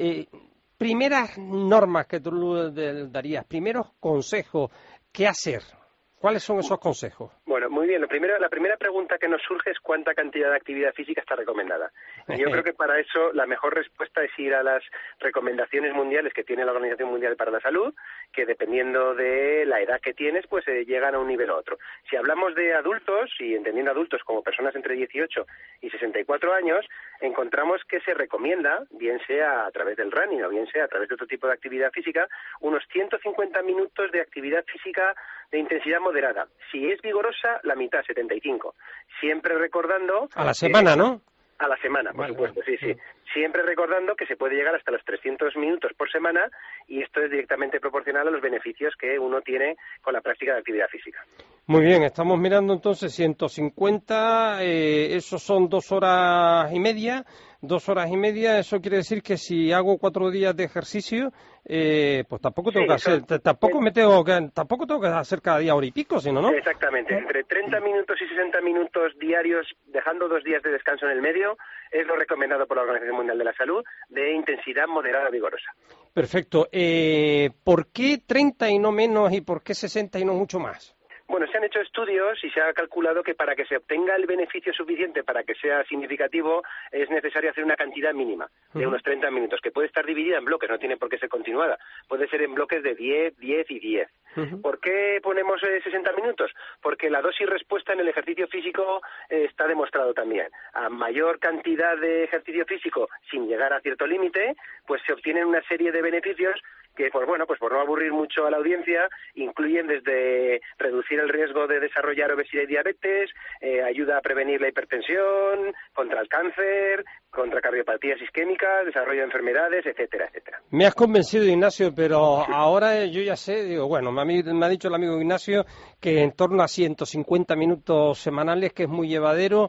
primeras normas que tú darías, primeros consejos, ¿qué hacer? ¿Cuáles son esos consejos? Bueno, muy bien. La primera pregunta que nos surge es cuánta cantidad de actividad física está recomendada. Y yo creo que para eso la mejor respuesta es ir a las recomendaciones mundiales que tiene la Organización Mundial para la Salud, que dependiendo de la edad que tienes, pues llegan a un nivel u otro. Si hablamos de adultos, y entendiendo adultos como personas entre 18 y 64 años, encontramos que se recomienda, bien sea a través del running o bien sea a través de otro tipo de actividad física, unos 150 minutos de actividad física de intensidad moderada. Si es vigorosa, la mitad, 75. Siempre recordando... A la semana, ¿no? A la semana, por supuesto, sí. Siempre recordando que se puede llegar hasta los 300 minutos por semana, y esto es directamente proporcional a los beneficios que uno tiene con la práctica de actividad física. Muy bien, estamos mirando entonces 150, eso son 2 horas y media. 2 horas y media, eso quiere decir que si hago 4 días de ejercicio, pues tampoco tengo que hacer, tampoco tengo que hacer cada día hora y pico, sino, ¿no? Exactamente, entre 30 minutos y 60 minutos diarios, dejando 2 días de descanso en el medio, es lo recomendado por la Organización Mundial de la Salud, de intensidad moderada vigorosa. Perfecto. ¿Por qué 30 y no menos, y por qué 60 y no mucho más? Bueno, se han hecho estudios y se ha calculado que para que se obtenga el beneficio suficiente para que sea significativo es necesario hacer una cantidad mínima de unos 30 minutos, que puede estar dividida en bloques, no tiene por qué ser continuada, puede ser en bloques de 10, 10 y 10. ¿Por qué ponemos 60 minutos? Porque la dosis respuesta en el ejercicio físico está demostrado también. A mayor cantidad de ejercicio físico sin llegar a cierto límite, pues se obtienen una serie de beneficios que, pues por no aburrir mucho a la audiencia, incluyen desde reducir el riesgo de desarrollar obesidad y diabetes, ayuda a prevenir la hipertensión, contra el cáncer, contra cardiopatías isquémicas, desarrollo de enfermedades, etcétera, etcétera. Me has convencido, Ignacio, pero ahora yo ya sé, digo, bueno, me ha dicho el amigo Ignacio que en torno a 150 minutos semanales, que es muy llevadero,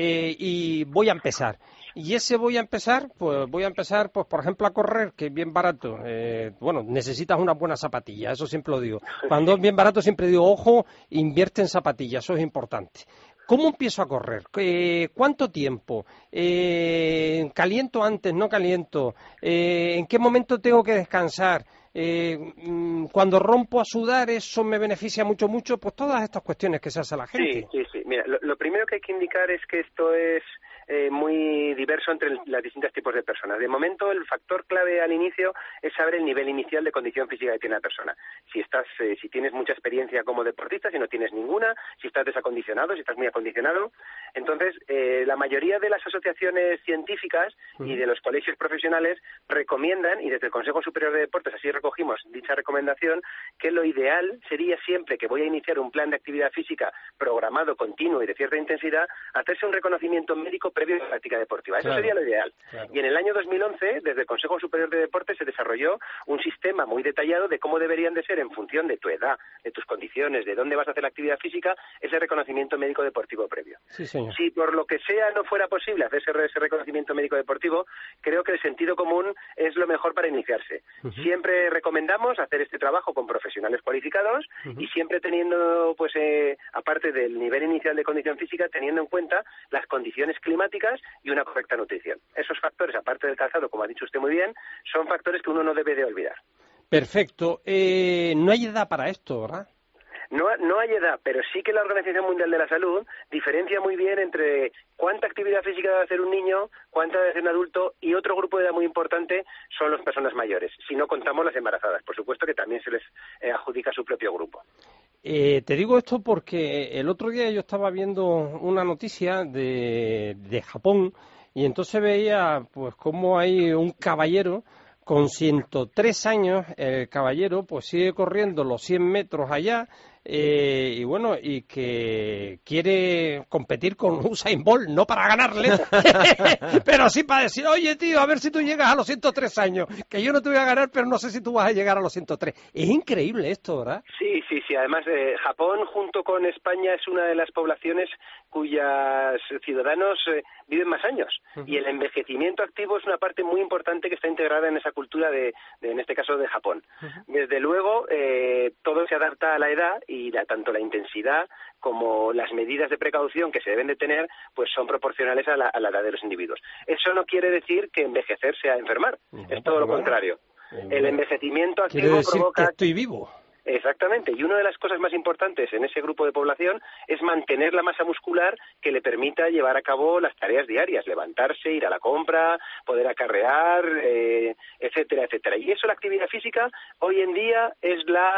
y voy a empezar. Y ese voy a empezar, pues por ejemplo, a correr, que es bien barato. Necesitas una buena zapatilla, eso siempre lo digo. Cuando es bien barato siempre digo, ojo, invierte en zapatillas, eso es importante. ¿Cómo empiezo a correr? ¿Cuánto tiempo? ¿Caliento antes? ¿No caliento? ¿En qué momento tengo que descansar? Cuando rompo a sudar, ¿eso me beneficia mucho? Pues todas estas cuestiones que se hace a la gente. Sí. Mira, lo primero que hay que indicar es que esto es muy diverso entre los distintos tipos de personas. De momento, el factor clave al inicio es saber el nivel inicial de condición física que tiene la persona. Si tienes mucha experiencia como deportista, si no tienes ninguna, si estás desacondicionado, si estás muy acondicionado. Entonces, la mayoría de las asociaciones científicas y de los colegios profesionales recomiendan, y desde el Consejo Superior de Deportes así recogimos dicha recomendación, que lo ideal sería, siempre que voy a iniciar un plan de actividad física programado, continuo y de cierta intensidad, hacerse un reconocimiento médico previo a la práctica deportiva. Eso sería lo ideal. Claro. Y en el año 2011, desde el Consejo Superior de Deportes, se desarrolló un sistema muy detallado de cómo deberían de ser, en función de tu edad, de tus condiciones, de dónde vas a hacer la actividad física, ese reconocimiento médico deportivo previo. Sí, señor. Si por lo que sea no fuera posible hacer ese reconocimiento médico deportivo, creo que el sentido común es lo mejor para iniciarse. Siempre recomendamos hacer este trabajo con profesionales cualificados y siempre teniendo, aparte del nivel inicial de condición física, teniendo en cuenta las condiciones climáticas matemáticas y una correcta nutrición. Esos factores, aparte del calzado, como ha dicho usted muy bien, son factores que uno no debe de olvidar. Perfecto. No hay edad para esto, ¿verdad? No hay edad, pero sí que la Organización Mundial de la Salud diferencia muy bien entre cuánta actividad física debe hacer un niño, cuánta debe hacer un adulto, y otro grupo de edad muy importante son las personas mayores, si no contamos las embarazadas. Por supuesto que también se les adjudica su propio grupo. Te digo esto porque el otro día yo estaba viendo una noticia de Japón y entonces veía pues cómo hay un caballero con 103 años, el caballero pues sigue corriendo los 100 metros allá, y bueno, y que quiere competir con Usain Bolt, no para ganarle, pero sí para decir, oye tío, a ver si tú llegas a los 103 años, que yo no te voy a ganar, pero no sé si tú vas a llegar a los 103. Es increíble esto, ¿verdad? Sí. Además, Japón, junto con España, es una de las poblaciones cuyos ciudadanos viven más años. Y el envejecimiento activo es una parte muy importante que está integrada en esa cultura, en este caso, de Japón. Desde luego, todo se adapta a la edad y tanto la intensidad como las medidas de precaución que se deben de tener, pues son proporcionales a la edad de los individuos. Eso no quiere decir que envejecer sea enfermar, es todo lo contrario. El envejecimiento activo provoca... que estoy vivo. Exactamente, y una de las cosas más importantes en ese grupo de población es mantener la masa muscular que le permita llevar a cabo las tareas diarias, levantarse, ir a la compra, poder acarrear, etcétera, etcétera. Y eso, la actividad física, hoy en día es la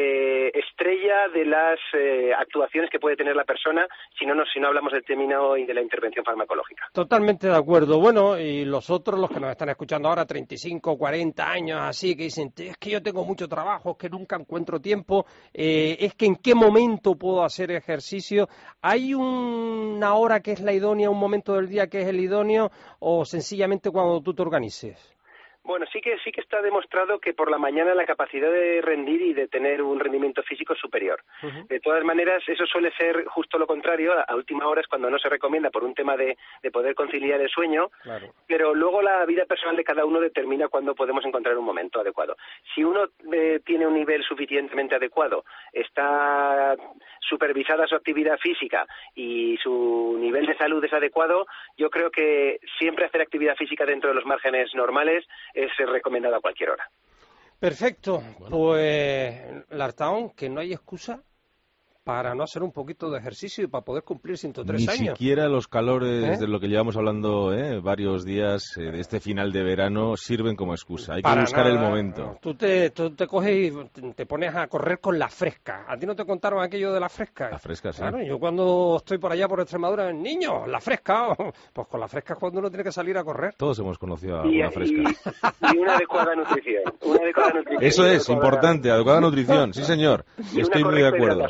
estrella de las actuaciones que puede tener la persona si no hablamos del término y de la intervención farmacológica. Totalmente de acuerdo. Bueno, y los otros, los que nos están escuchando ahora, 35, 40 años, así, que dicen, es que yo tengo mucho trabajo, es que nunca encuentro tiempo, es que en qué momento puedo hacer ejercicio. ¿Hay una hora que es la idónea, un momento del día que es el idóneo, o sencillamente cuando tú te organices? Bueno, sí que está demostrado que por la mañana la capacidad de rendir y de tener un rendimiento físico es superior. De todas maneras, eso suele ser justo lo contrario. A última hora es cuando no se recomienda por un tema de poder conciliar el sueño, claro. Pero luego la vida personal de cada uno determina cuándo podemos encontrar un momento adecuado. Si uno tiene un nivel suficientemente adecuado, está supervisada su actividad física y su nivel de salud es adecuado, yo creo que siempre hacer actividad física dentro de los márgenes normales es recomendado a cualquier hora. Perfecto. Pues, Lartaón, que no hay excusa para no hacer un poquito de ejercicio y para poder cumplir 103 años. Ni siquiera los calores de lo que llevamos hablando varios días de este final de verano sirven como excusa. Hay que buscar el momento. Tú te coges y te pones a correr con la fresca. ¿A ti no te contaron aquello de la fresca? La fresca, sí. Claro, yo cuando estoy por allá por Extremadura, niño, la fresca. Pues con la fresca es cuando uno tiene que salir a correr. Todos hemos conocido a una fresca. Y una adecuada nutrición. Eso es importante, adecuada nutrición. Sí, señor. Estoy muy de acuerdo.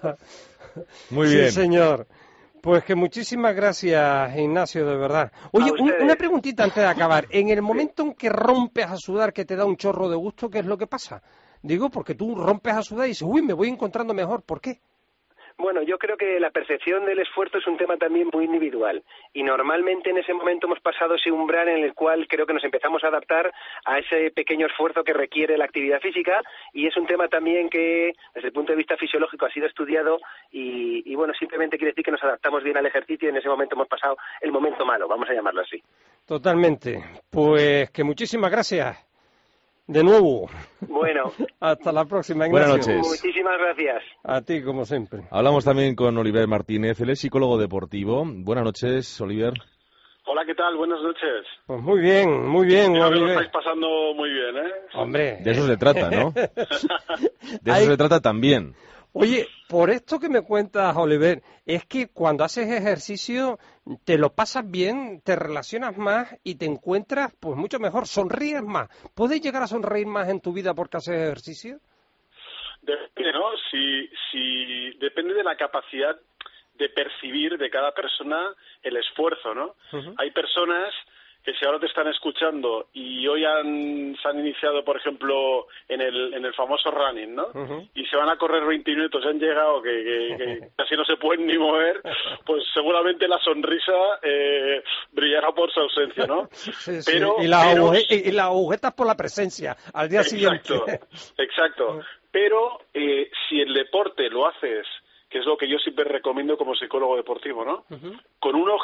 Muy bien. Sí, señor. Pues que muchísimas gracias, Ignacio, de verdad. Oye, una preguntita antes de acabar. En el momento en que rompes a sudar, que te da un chorro de gusto, ¿qué es lo que pasa? Digo, porque tú rompes a sudar y dices, uy, me voy encontrando mejor. ¿Por qué? Bueno, yo creo que la percepción del esfuerzo es un tema también muy individual y normalmente en ese momento hemos pasado ese umbral en el cual creo que nos empezamos a adaptar a ese pequeño esfuerzo que requiere la actividad física y es un tema también que desde el punto de vista fisiológico ha sido estudiado y bueno, simplemente quiere decir que nos adaptamos bien al ejercicio y en ese momento hemos pasado el momento malo, vamos a llamarlo así. Totalmente. Pues que muchísimas gracias. De nuevo. Bueno. Hasta la próxima, Ignacio. Buenas noches. Muchísimas gracias. A ti, como siempre. Hablamos también con Oliver Martínez, él es psicólogo deportivo. Buenas noches, Oliver. Hola, ¿qué tal? Buenas noches. Pues muy bien, Oliver. Lo estáis pasando muy bien, ¿eh? Hombre. De eso se trata, ¿no? De eso se trata también. Oye, por esto que me cuentas, Oliver, es que cuando haces ejercicio te lo pasas bien, te relacionas más y te encuentras pues mucho mejor, sonríes más. ¿Puedes llegar a sonreír más en tu vida porque haces ejercicio? Depende, ¿no? Si depende de la capacidad de percibir de cada persona el esfuerzo, ¿no? Hay personas que si ahora te están escuchando y hoy se han iniciado, por ejemplo, en el famoso running, ¿no? Y se van a correr 20 minutos, han llegado que casi no se pueden ni mover, pues seguramente la sonrisa brillará por su ausencia, ¿no? Sí. Pero, y las agujetas por la presencia al día siguiente. Exacto. Pero si el deporte lo haces, que es lo que yo siempre recomiendo como psicólogo deportivo, ¿no? Con un objetivo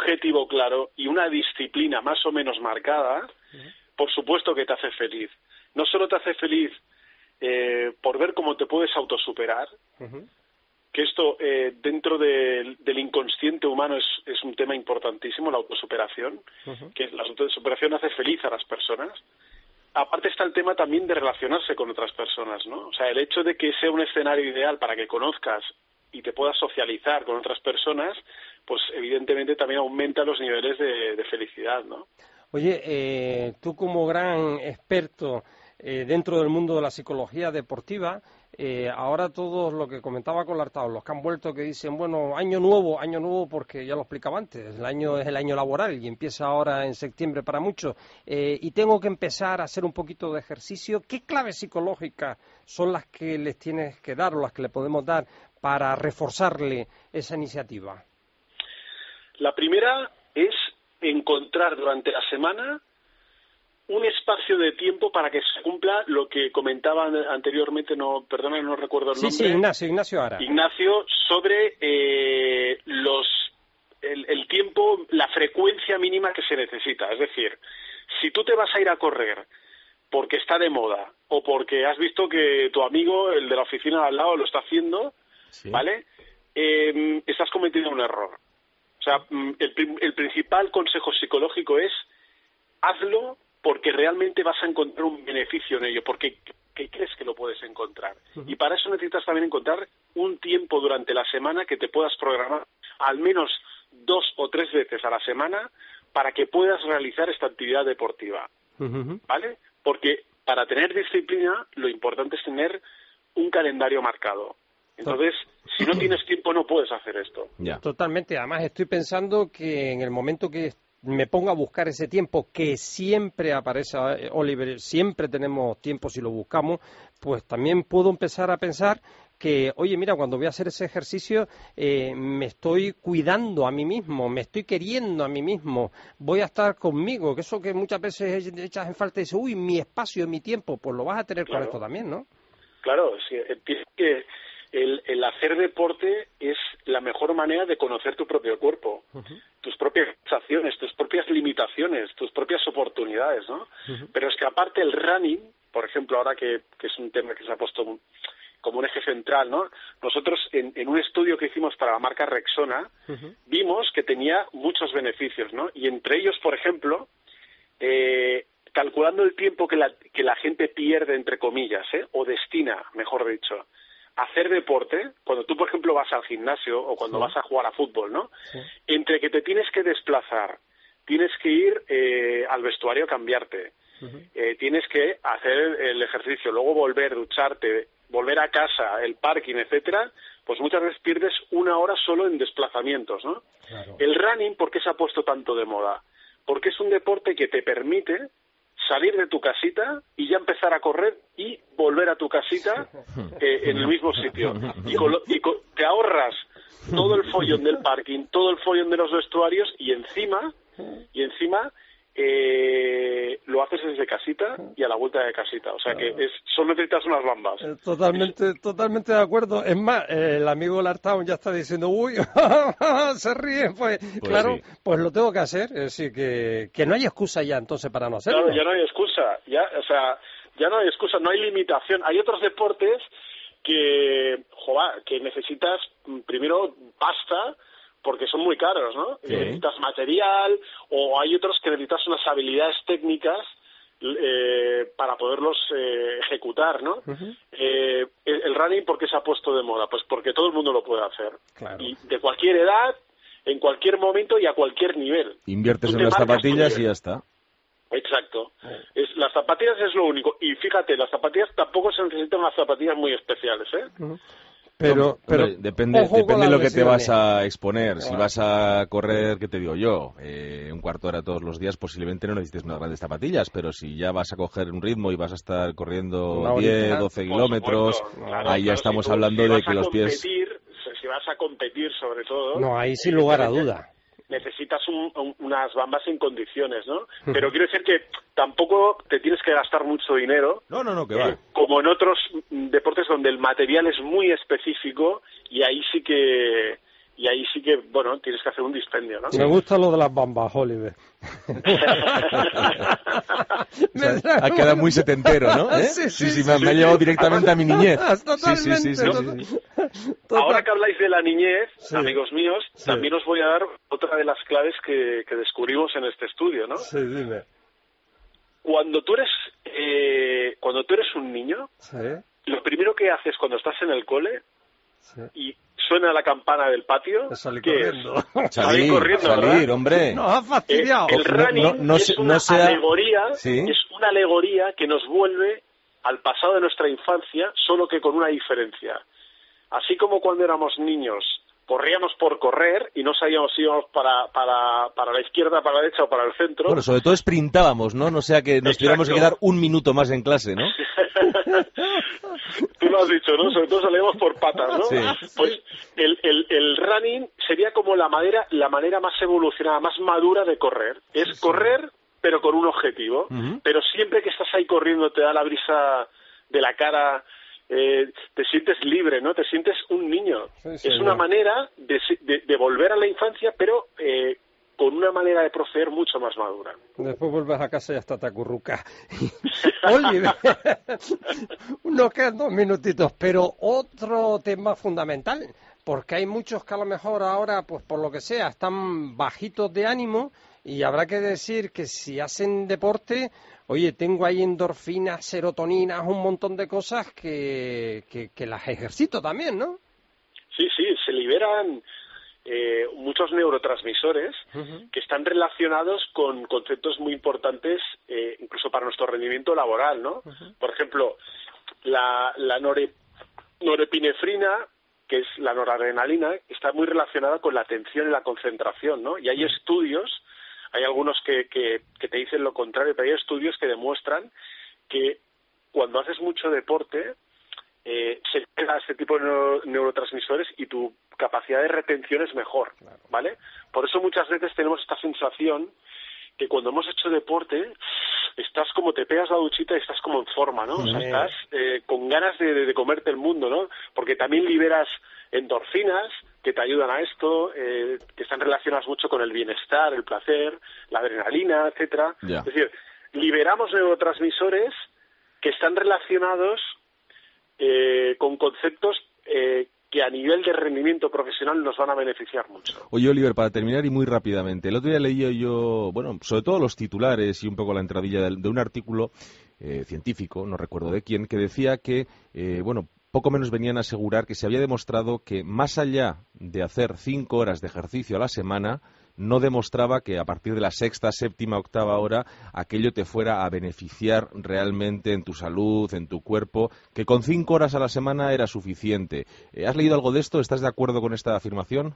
objetivo claro y una disciplina más o menos marcada, por supuesto que te hace feliz. No solo te hace feliz por ver cómo te puedes autosuperar, que esto dentro del inconsciente humano es un tema importantísimo, la autosuperación, que la autosuperación hace feliz a las personas. Aparte está el tema también de relacionarse con otras personas, ¿no? O sea, el hecho de que sea un escenario ideal para que conozcas y te puedas socializar con otras personas, pues evidentemente también aumenta los niveles de felicidad, ¿no? Oye, tú como gran experto dentro del mundo de la psicología deportiva, ahora todos lo que comentaba con Lartao, los que han vuelto que dicen, bueno, año nuevo porque ya lo explicaba antes, el año es el año laboral y empieza ahora en septiembre para muchos, y tengo que empezar a hacer un poquito de ejercicio. ¿Qué claves psicológicas son las que les tienes que dar o las que le podemos dar para reforzarle esa iniciativa? La primera es encontrar durante la semana un espacio de tiempo para que se cumpla lo que comentaba anteriormente, no recuerdo el nombre. Sí, Ignacio Ara. Ignacio, sobre el tiempo, la frecuencia mínima que se necesita. Es decir, si tú te vas a ir a correr porque está de moda o porque has visto que tu amigo, el de la oficina de al lado, lo está haciendo, ¿vale? Estás cometiendo un error. O sea, el principal consejo psicológico es hazlo porque realmente vas a encontrar un beneficio en ello, porque crees que lo puedes encontrar. Y para eso necesitas también encontrar un tiempo durante la semana que te puedas programar al menos 2 o 3 veces a la semana para que puedas realizar esta actividad deportiva, ¿vale? Porque para tener disciplina lo importante es tener un calendario marcado. Entonces, si no tienes tiempo no puedes hacer esto. Totalmente. Además, estoy pensando que en el momento que me pongo a buscar ese tiempo, que siempre aparece, Oliver, siempre tenemos tiempo si lo buscamos, pues también puedo empezar a pensar que, oye, mira, cuando voy a hacer ese ejercicio me estoy cuidando a mí mismo, me estoy queriendo a mí mismo, voy a estar conmigo, que eso que muchas veces echas en falta y dices, uy, mi espacio, mi tiempo, pues lo vas a tener con esto también, ¿no? Claro, sí, que el hacer deporte es la mejor manera de conocer tu propio cuerpo, tus propias sensaciones, tus propias limitaciones, tus propias oportunidades, ¿no? Pero es que aparte el running, por ejemplo, ahora que es un tema que se ha puesto como un eje central, ¿no? Nosotros en un estudio que hicimos para la marca Rexona vimos que tenía muchos beneficios, ¿no? Y entre ellos, por ejemplo, calculando el tiempo que la gente pierde, entre comillas, o destina, mejor dicho, hacer deporte, cuando tú, por ejemplo, vas al gimnasio o cuando vas a jugar a fútbol, ¿no? Entre que te tienes que desplazar, tienes que ir al vestuario a cambiarte, tienes que hacer el ejercicio, luego volver, ducharte, volver a casa, el parking, etcétera, pues muchas veces pierdes 1 hora solo en desplazamientos, ¿no? Claro. El running, ¿por qué se ha puesto tanto de moda? Porque es un deporte que te permite salir de tu casita y ya empezar a correr y volver a tu casita en el mismo sitio. Y te ahorras todo el follón del parking, todo el follón de los vestuarios y encima lo haces desde casita y a la vuelta de casita. O sea que solo necesitas unas bambas. Totalmente de acuerdo. Es más, el amigo Lartao ya está diciendo, uy, se ríe. Pues claro, sí. Pues lo tengo que hacer. Es decir, que no hay excusa ya entonces para no hacerlo. Claro, ya no hay excusa. Ya no hay excusa, no hay limitación. Hay otros deportes que necesitas primero pasta, porque son muy caros, ¿no? Sí. Necesitas material, o hay otros que necesitas unas habilidades técnicas para poderlos ejecutar, ¿no? El running, ¿por qué se ha puesto de moda? Pues porque todo el mundo lo puede hacer. Claro. Y de cualquier edad, en cualquier momento y a cualquier nivel. Inviertes en las zapatillas y ya está. Exacto. Las zapatillas es lo único. Y fíjate, las zapatillas tampoco se necesitan unas zapatillas muy especiales, ¿eh? Pero depende de lo que te vas a exponer. Claro. Si vas a correr, ¿qué te digo yo? Un cuarto de hora todos los días, posiblemente no necesites unas grandes zapatillas, pero si ya vas a coger un ritmo y vas a estar corriendo 10, 12 kilómetros, ahí ya estamos hablando de que los pies... Si vas a competir, sobre todo... No, ahí sin lugar a duda. Necesitas unas bambas en condiciones, ¿no? Pero quiero decir que tampoco te tienes que gastar mucho dinero. No, que va. Como en otros deportes donde el material es muy específico y ahí sí que y ahí sí que, bueno, tienes que hacer un dispendio, ¿no? Me gusta lo de las bambas, Oliver. Ha quedado muy setentero, ¿no? Sí, me ha llevado directamente a mi niñez. Sí. Ahora que habláis de la niñez, amigos míos, también os voy a dar otra de las claves que descubrimos en este estudio, ¿no? Sí, dime. Cuando tú eres un niño, lo primero que haces cuando estás en el cole y suena la campana del patio, salir corriendo. Salir corriendo, hombre. Nos ha fastidiado. El running es una alegoría que nos vuelve al pasado de nuestra infancia, solo que con una diferencia. Así como cuando éramos niños corríamos por correr y no sabíamos si íbamos para la izquierda, para la derecha o para el centro. Bueno, sobre todo sprintábamos, ¿no? No sea que nos tuviéramos que quedar un minuto más en clase, ¿no? Tú lo has dicho, ¿no? Sobre todo salíamos por patas, ¿no? Sí. Pues el running sería como la manera más evolucionada, más madura de correr. Es correr, pero con un objetivo. Pero siempre que estás ahí corriendo te da la brisa de la cara, te sientes libre, ¿no? Te sientes un niño. Es una manera de volver a la infancia, pero con una manera de proceder mucho más madura. Después vuelves a casa y hasta te acurrucas. Oliver, nos quedan 2 minutitos, pero otro tema fundamental, porque hay muchos que a lo mejor ahora, pues por lo que sea, están bajitos de ánimo, y habrá que decir que si hacen deporte, oye, tengo ahí endorfinas, serotoninas, un montón de cosas que las ejercito también, ¿no? Sí, se liberan muchos neurotransmisores que están relacionados con conceptos muy importantes, incluso para nuestro rendimiento laboral, ¿no? Por ejemplo, la norepinefrina, que es la noradrenalina, está muy relacionada con la atención y la concentración, ¿no? Y hay estudios, hay algunos que te dicen lo contrario, pero hay estudios que demuestran que cuando haces mucho deporte se genera este tipo de neurotransmisores y tu capacidad de retención es mejor, ¿vale? Por eso muchas veces tenemos esta sensación que cuando hemos hecho deporte estás como te pegas la duchita y estás como en forma, ¿no? O sea, estás con ganas de comerte el mundo, ¿no? Porque también liberas endorfinas que te ayudan a esto, que están relacionadas mucho con el bienestar, el placer, la adrenalina, etcétera. Es decir, liberamos neurotransmisores que están relacionados con conceptos que a nivel de rendimiento profesional nos van a beneficiar mucho. Oye, Oliver, para terminar y muy rápidamente, el otro día leí yo, bueno, sobre todo los titulares y un poco la entradilla de un artículo científico, no recuerdo de quién, que decía que, bueno, poco menos venían a asegurar que se había demostrado que más allá de hacer 5 horas de ejercicio a la semana, no demostraba que a partir de la 6ª, 7ª, 8ª hora aquello te fuera a beneficiar realmente en tu salud, en tu cuerpo, que con 5 horas a la semana era suficiente. ¿Has leído algo de esto? ¿Estás de acuerdo con esta afirmación?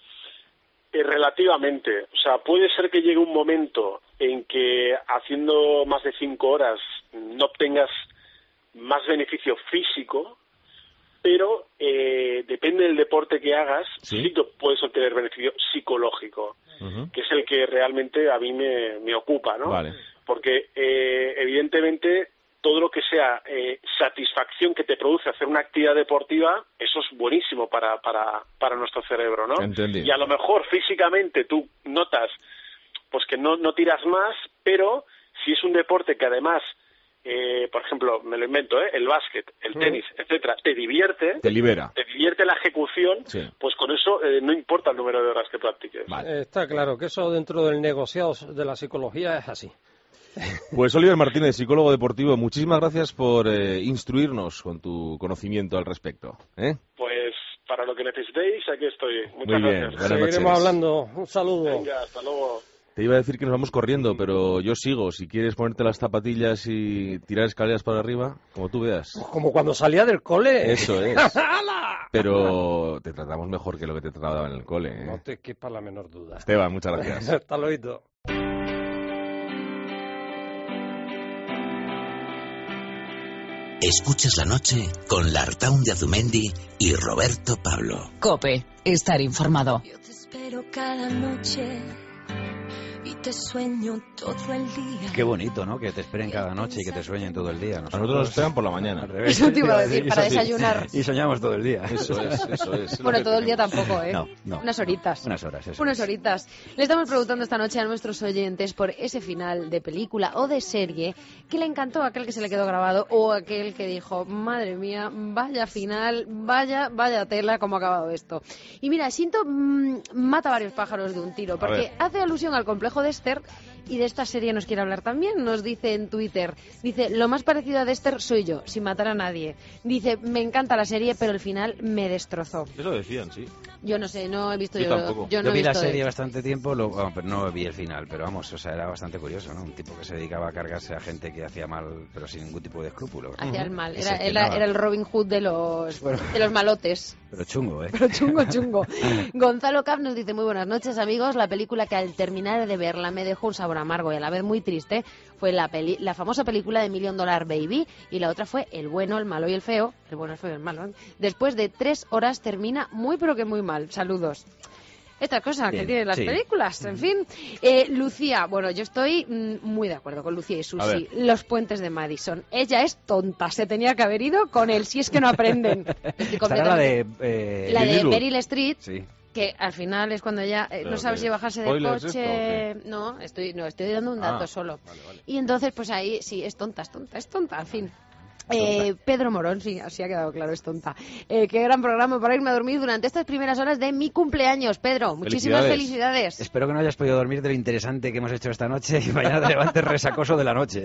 Relativamente. O sea, puede ser que llegue un momento en que haciendo más de 5 horas no obtengas más beneficio físico, pero depende del deporte que hagas, sí que puedes obtener beneficio psicológico, que es el que realmente a mí me ocupa, ¿no? Vale. Porque evidentemente todo lo que sea satisfacción que te produce hacer una actividad deportiva, eso es buenísimo para nuestro cerebro, ¿no? Entendido. Y a lo mejor físicamente tú notas pues que no tiras más, pero si es un deporte que además por ejemplo, me lo invento, el básquet, el tenis, etcétera, te divierte, te libera, te divierte la ejecución, pues con eso no importa el número de horas que practiques. Está claro que eso dentro del negociado de la psicología es así. Pues Oliver Martínez, psicólogo deportivo, muchísimas gracias por instruirnos con tu conocimiento al respecto. Pues para lo que necesitéis, aquí estoy. Muchas Muy bien, gracias. Seguiremos hablando. Un saludo. Venga, hasta luego. Te iba a decir que nos vamos corriendo, pero yo sigo. Si quieres ponerte las zapatillas y tirar escaleras para arriba, como tú veas. Pues como cuando salía del cole. Eso es. Pero te tratamos mejor que lo que te trataba en el cole. No te quepa la menor duda. Esteban, muchas gracias. Hasta luego. Escuchas la noche con Lartaun de Azumendi y Roberto Pablo. COPE. Estar informado. Yo te espero cada noche. y te sueño todo el día. Qué bonito, ¿no? Que te esperen cada noche y que te sueñen todo el día. A nosotros nos esperan por la mañana. Eso te iba a decir, para desayunar. Y soñamos todo el día. Eso es. Bueno, todo el día tampoco, ¿eh? No. Unas horitas. Unas horas, eso. Unas horitas. Le estamos preguntando esta noche a nuestros oyentes por ese final de película o de serie que le encantó, aquel que se le quedó grabado o aquel que dijo, madre mía, vaya final, vaya tela cómo ha acabado esto. Y mira, Shinto mata varios pájaros de un tiro, porque hace alusión al complejo Dexter y de esta serie nos quiere hablar también. Nos dice en Twitter, dice, lo más parecido a Dexter soy yo, sin matar a nadie. Dice, me encanta la serie, pero el final me destrozó. Eso decían, sí. Yo no sé, no he visto yo tampoco. Yo no vi he visto la serie bastante tiempo, pero no vi el final, pero vamos, o sea, era bastante curioso, ¿no? Un tipo que se dedicaba a cargarse a gente que hacía mal, pero sin ningún tipo de escrúpulo. Hacía el mal, era el Robin Hood de los malotes. Pero chungo, ¿eh? Pero chungo. Gonzalo Cap nos dice, muy buenas noches, amigos. La película que al terminar de verla me dejó un sabor amargo y a la vez muy triste fue la famosa película de $1 Million Baby, y la otra fue El bueno, el malo y el feo. El bueno, el feo y el malo. Después de 3 horas termina muy pero que muy mal. Saludos. Esta cosa que tienen las películas, en fin. Lucía, bueno, yo estoy muy de acuerdo con Lucía y Susi. Los puentes de Madison. Ella es tonta, se tenía que haber ido con él, si es que no aprenden. La de Meryl Streep. Sí. Que al final es cuando ya no sabe si bajarse del coche. No, estoy dando un dato solo. Vale. Y entonces, pues ahí sí, es tonta, en fin. Pedro Morón, sí, así ha quedado claro, es tonta. Qué gran programa para irme a dormir durante estas primeras horas de mi cumpleaños, Pedro. Muchísimas felicidades. Espero que no hayas podido dormir de lo interesante que hemos hecho esta noche y mañana te levantes resacoso de la noche.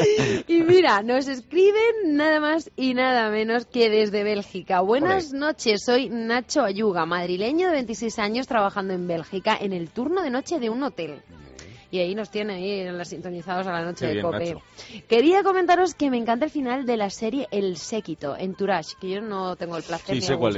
Y mira, nos escriben nada más y nada menos que desde Bélgica. Buenas noches, soy Nacho Ayuga, madrileño de 26 años trabajando en Bélgica en el turno de noche de un hotel. Y ahí nos tiene ahí sintonizados a la noche de COPE. Nacho. Quería comentaros que me encanta el final de la serie El Séquito, Entourage, que yo no tengo el placer ni el gusto. Sí, sé cuál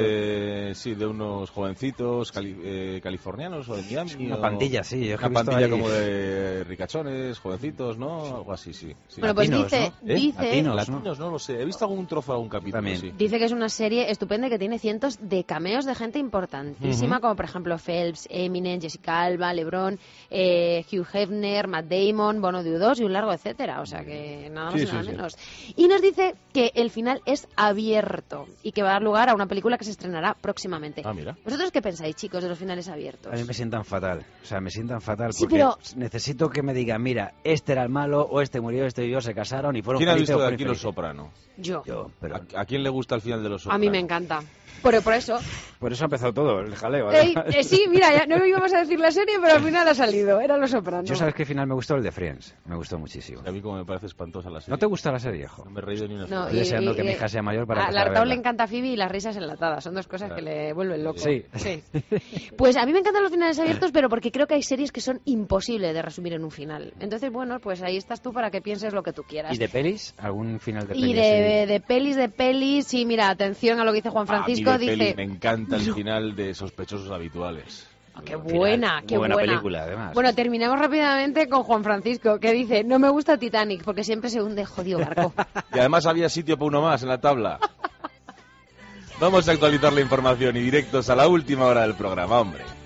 es. Es de unos jovencitos californianos o de Miami. Una pandilla, sí. Una pandilla como de ricachones, jovencitos, ¿no? Algo así, sí. Bueno, pues dice... Latinos, no lo sé. He visto algún trozo, algún capítulo. Sí. Dice que es una serie estupenda que tiene cientos de cameos de gente importantísima, como por ejemplo Phelps, Eminem, Jessica Alba, LeBron... Hugh Hefner, Matt Damon, Bono de U2 y un largo etcétera, o sea que nada más y nada menos. Y nos dice que el final es abierto y que va a dar lugar a una película que se estrenará próximamente. Mira. ¿Vosotros qué pensáis, chicos, de los finales abiertos? A mí me sientan fatal, porque necesito que me digan, mira, este era el malo, o este murió, este vivió, se casaron y fueron felices. ¿Quién ha visto de aquí Los Soprano? Yo. Pero... ¿A quién le gusta el final de Los Soprano? A mí me encanta. Por eso. Por eso ha empezado todo, el jaleo. Sí, mira, ya no íbamos a decir la serie, pero al final ha salido. Era Los Soprano. Yo, ¿sabes qué final me gustó? El de Friends. Me gustó muchísimo. A mí como me parece espantosa la serie. ¿No te gusta la serie, hijo? No me he reído ni una sola. Estoy deseando que mi hija sea mayor para empezar a verla. A Artaud le encanta Phoebe y las risas enlatadas. Son dos cosas que le vuelven loco. Sí. Pues a mí me encantan los finales abiertos, pero porque creo que hay series que son imposibles de resumir en un final. Entonces, bueno, pues ahí estás tú para que pienses lo que tú quieras. ¿Y de pelis? ¿Algún final de pelis? Y de pelis, sí, mira, atención a lo que dice Juan Francisco. Dice... Me encanta el final de Sospechosos Habituales. Qué buena, qué buena película, además. Bueno, terminamos rápidamente con Juan Francisco, que dice, no me gusta Titanic, porque siempre se hunde jodido barco. Y además había sitio para uno más en la tabla. Vamos a actualizar la información y directos a la última hora del programa, hombre.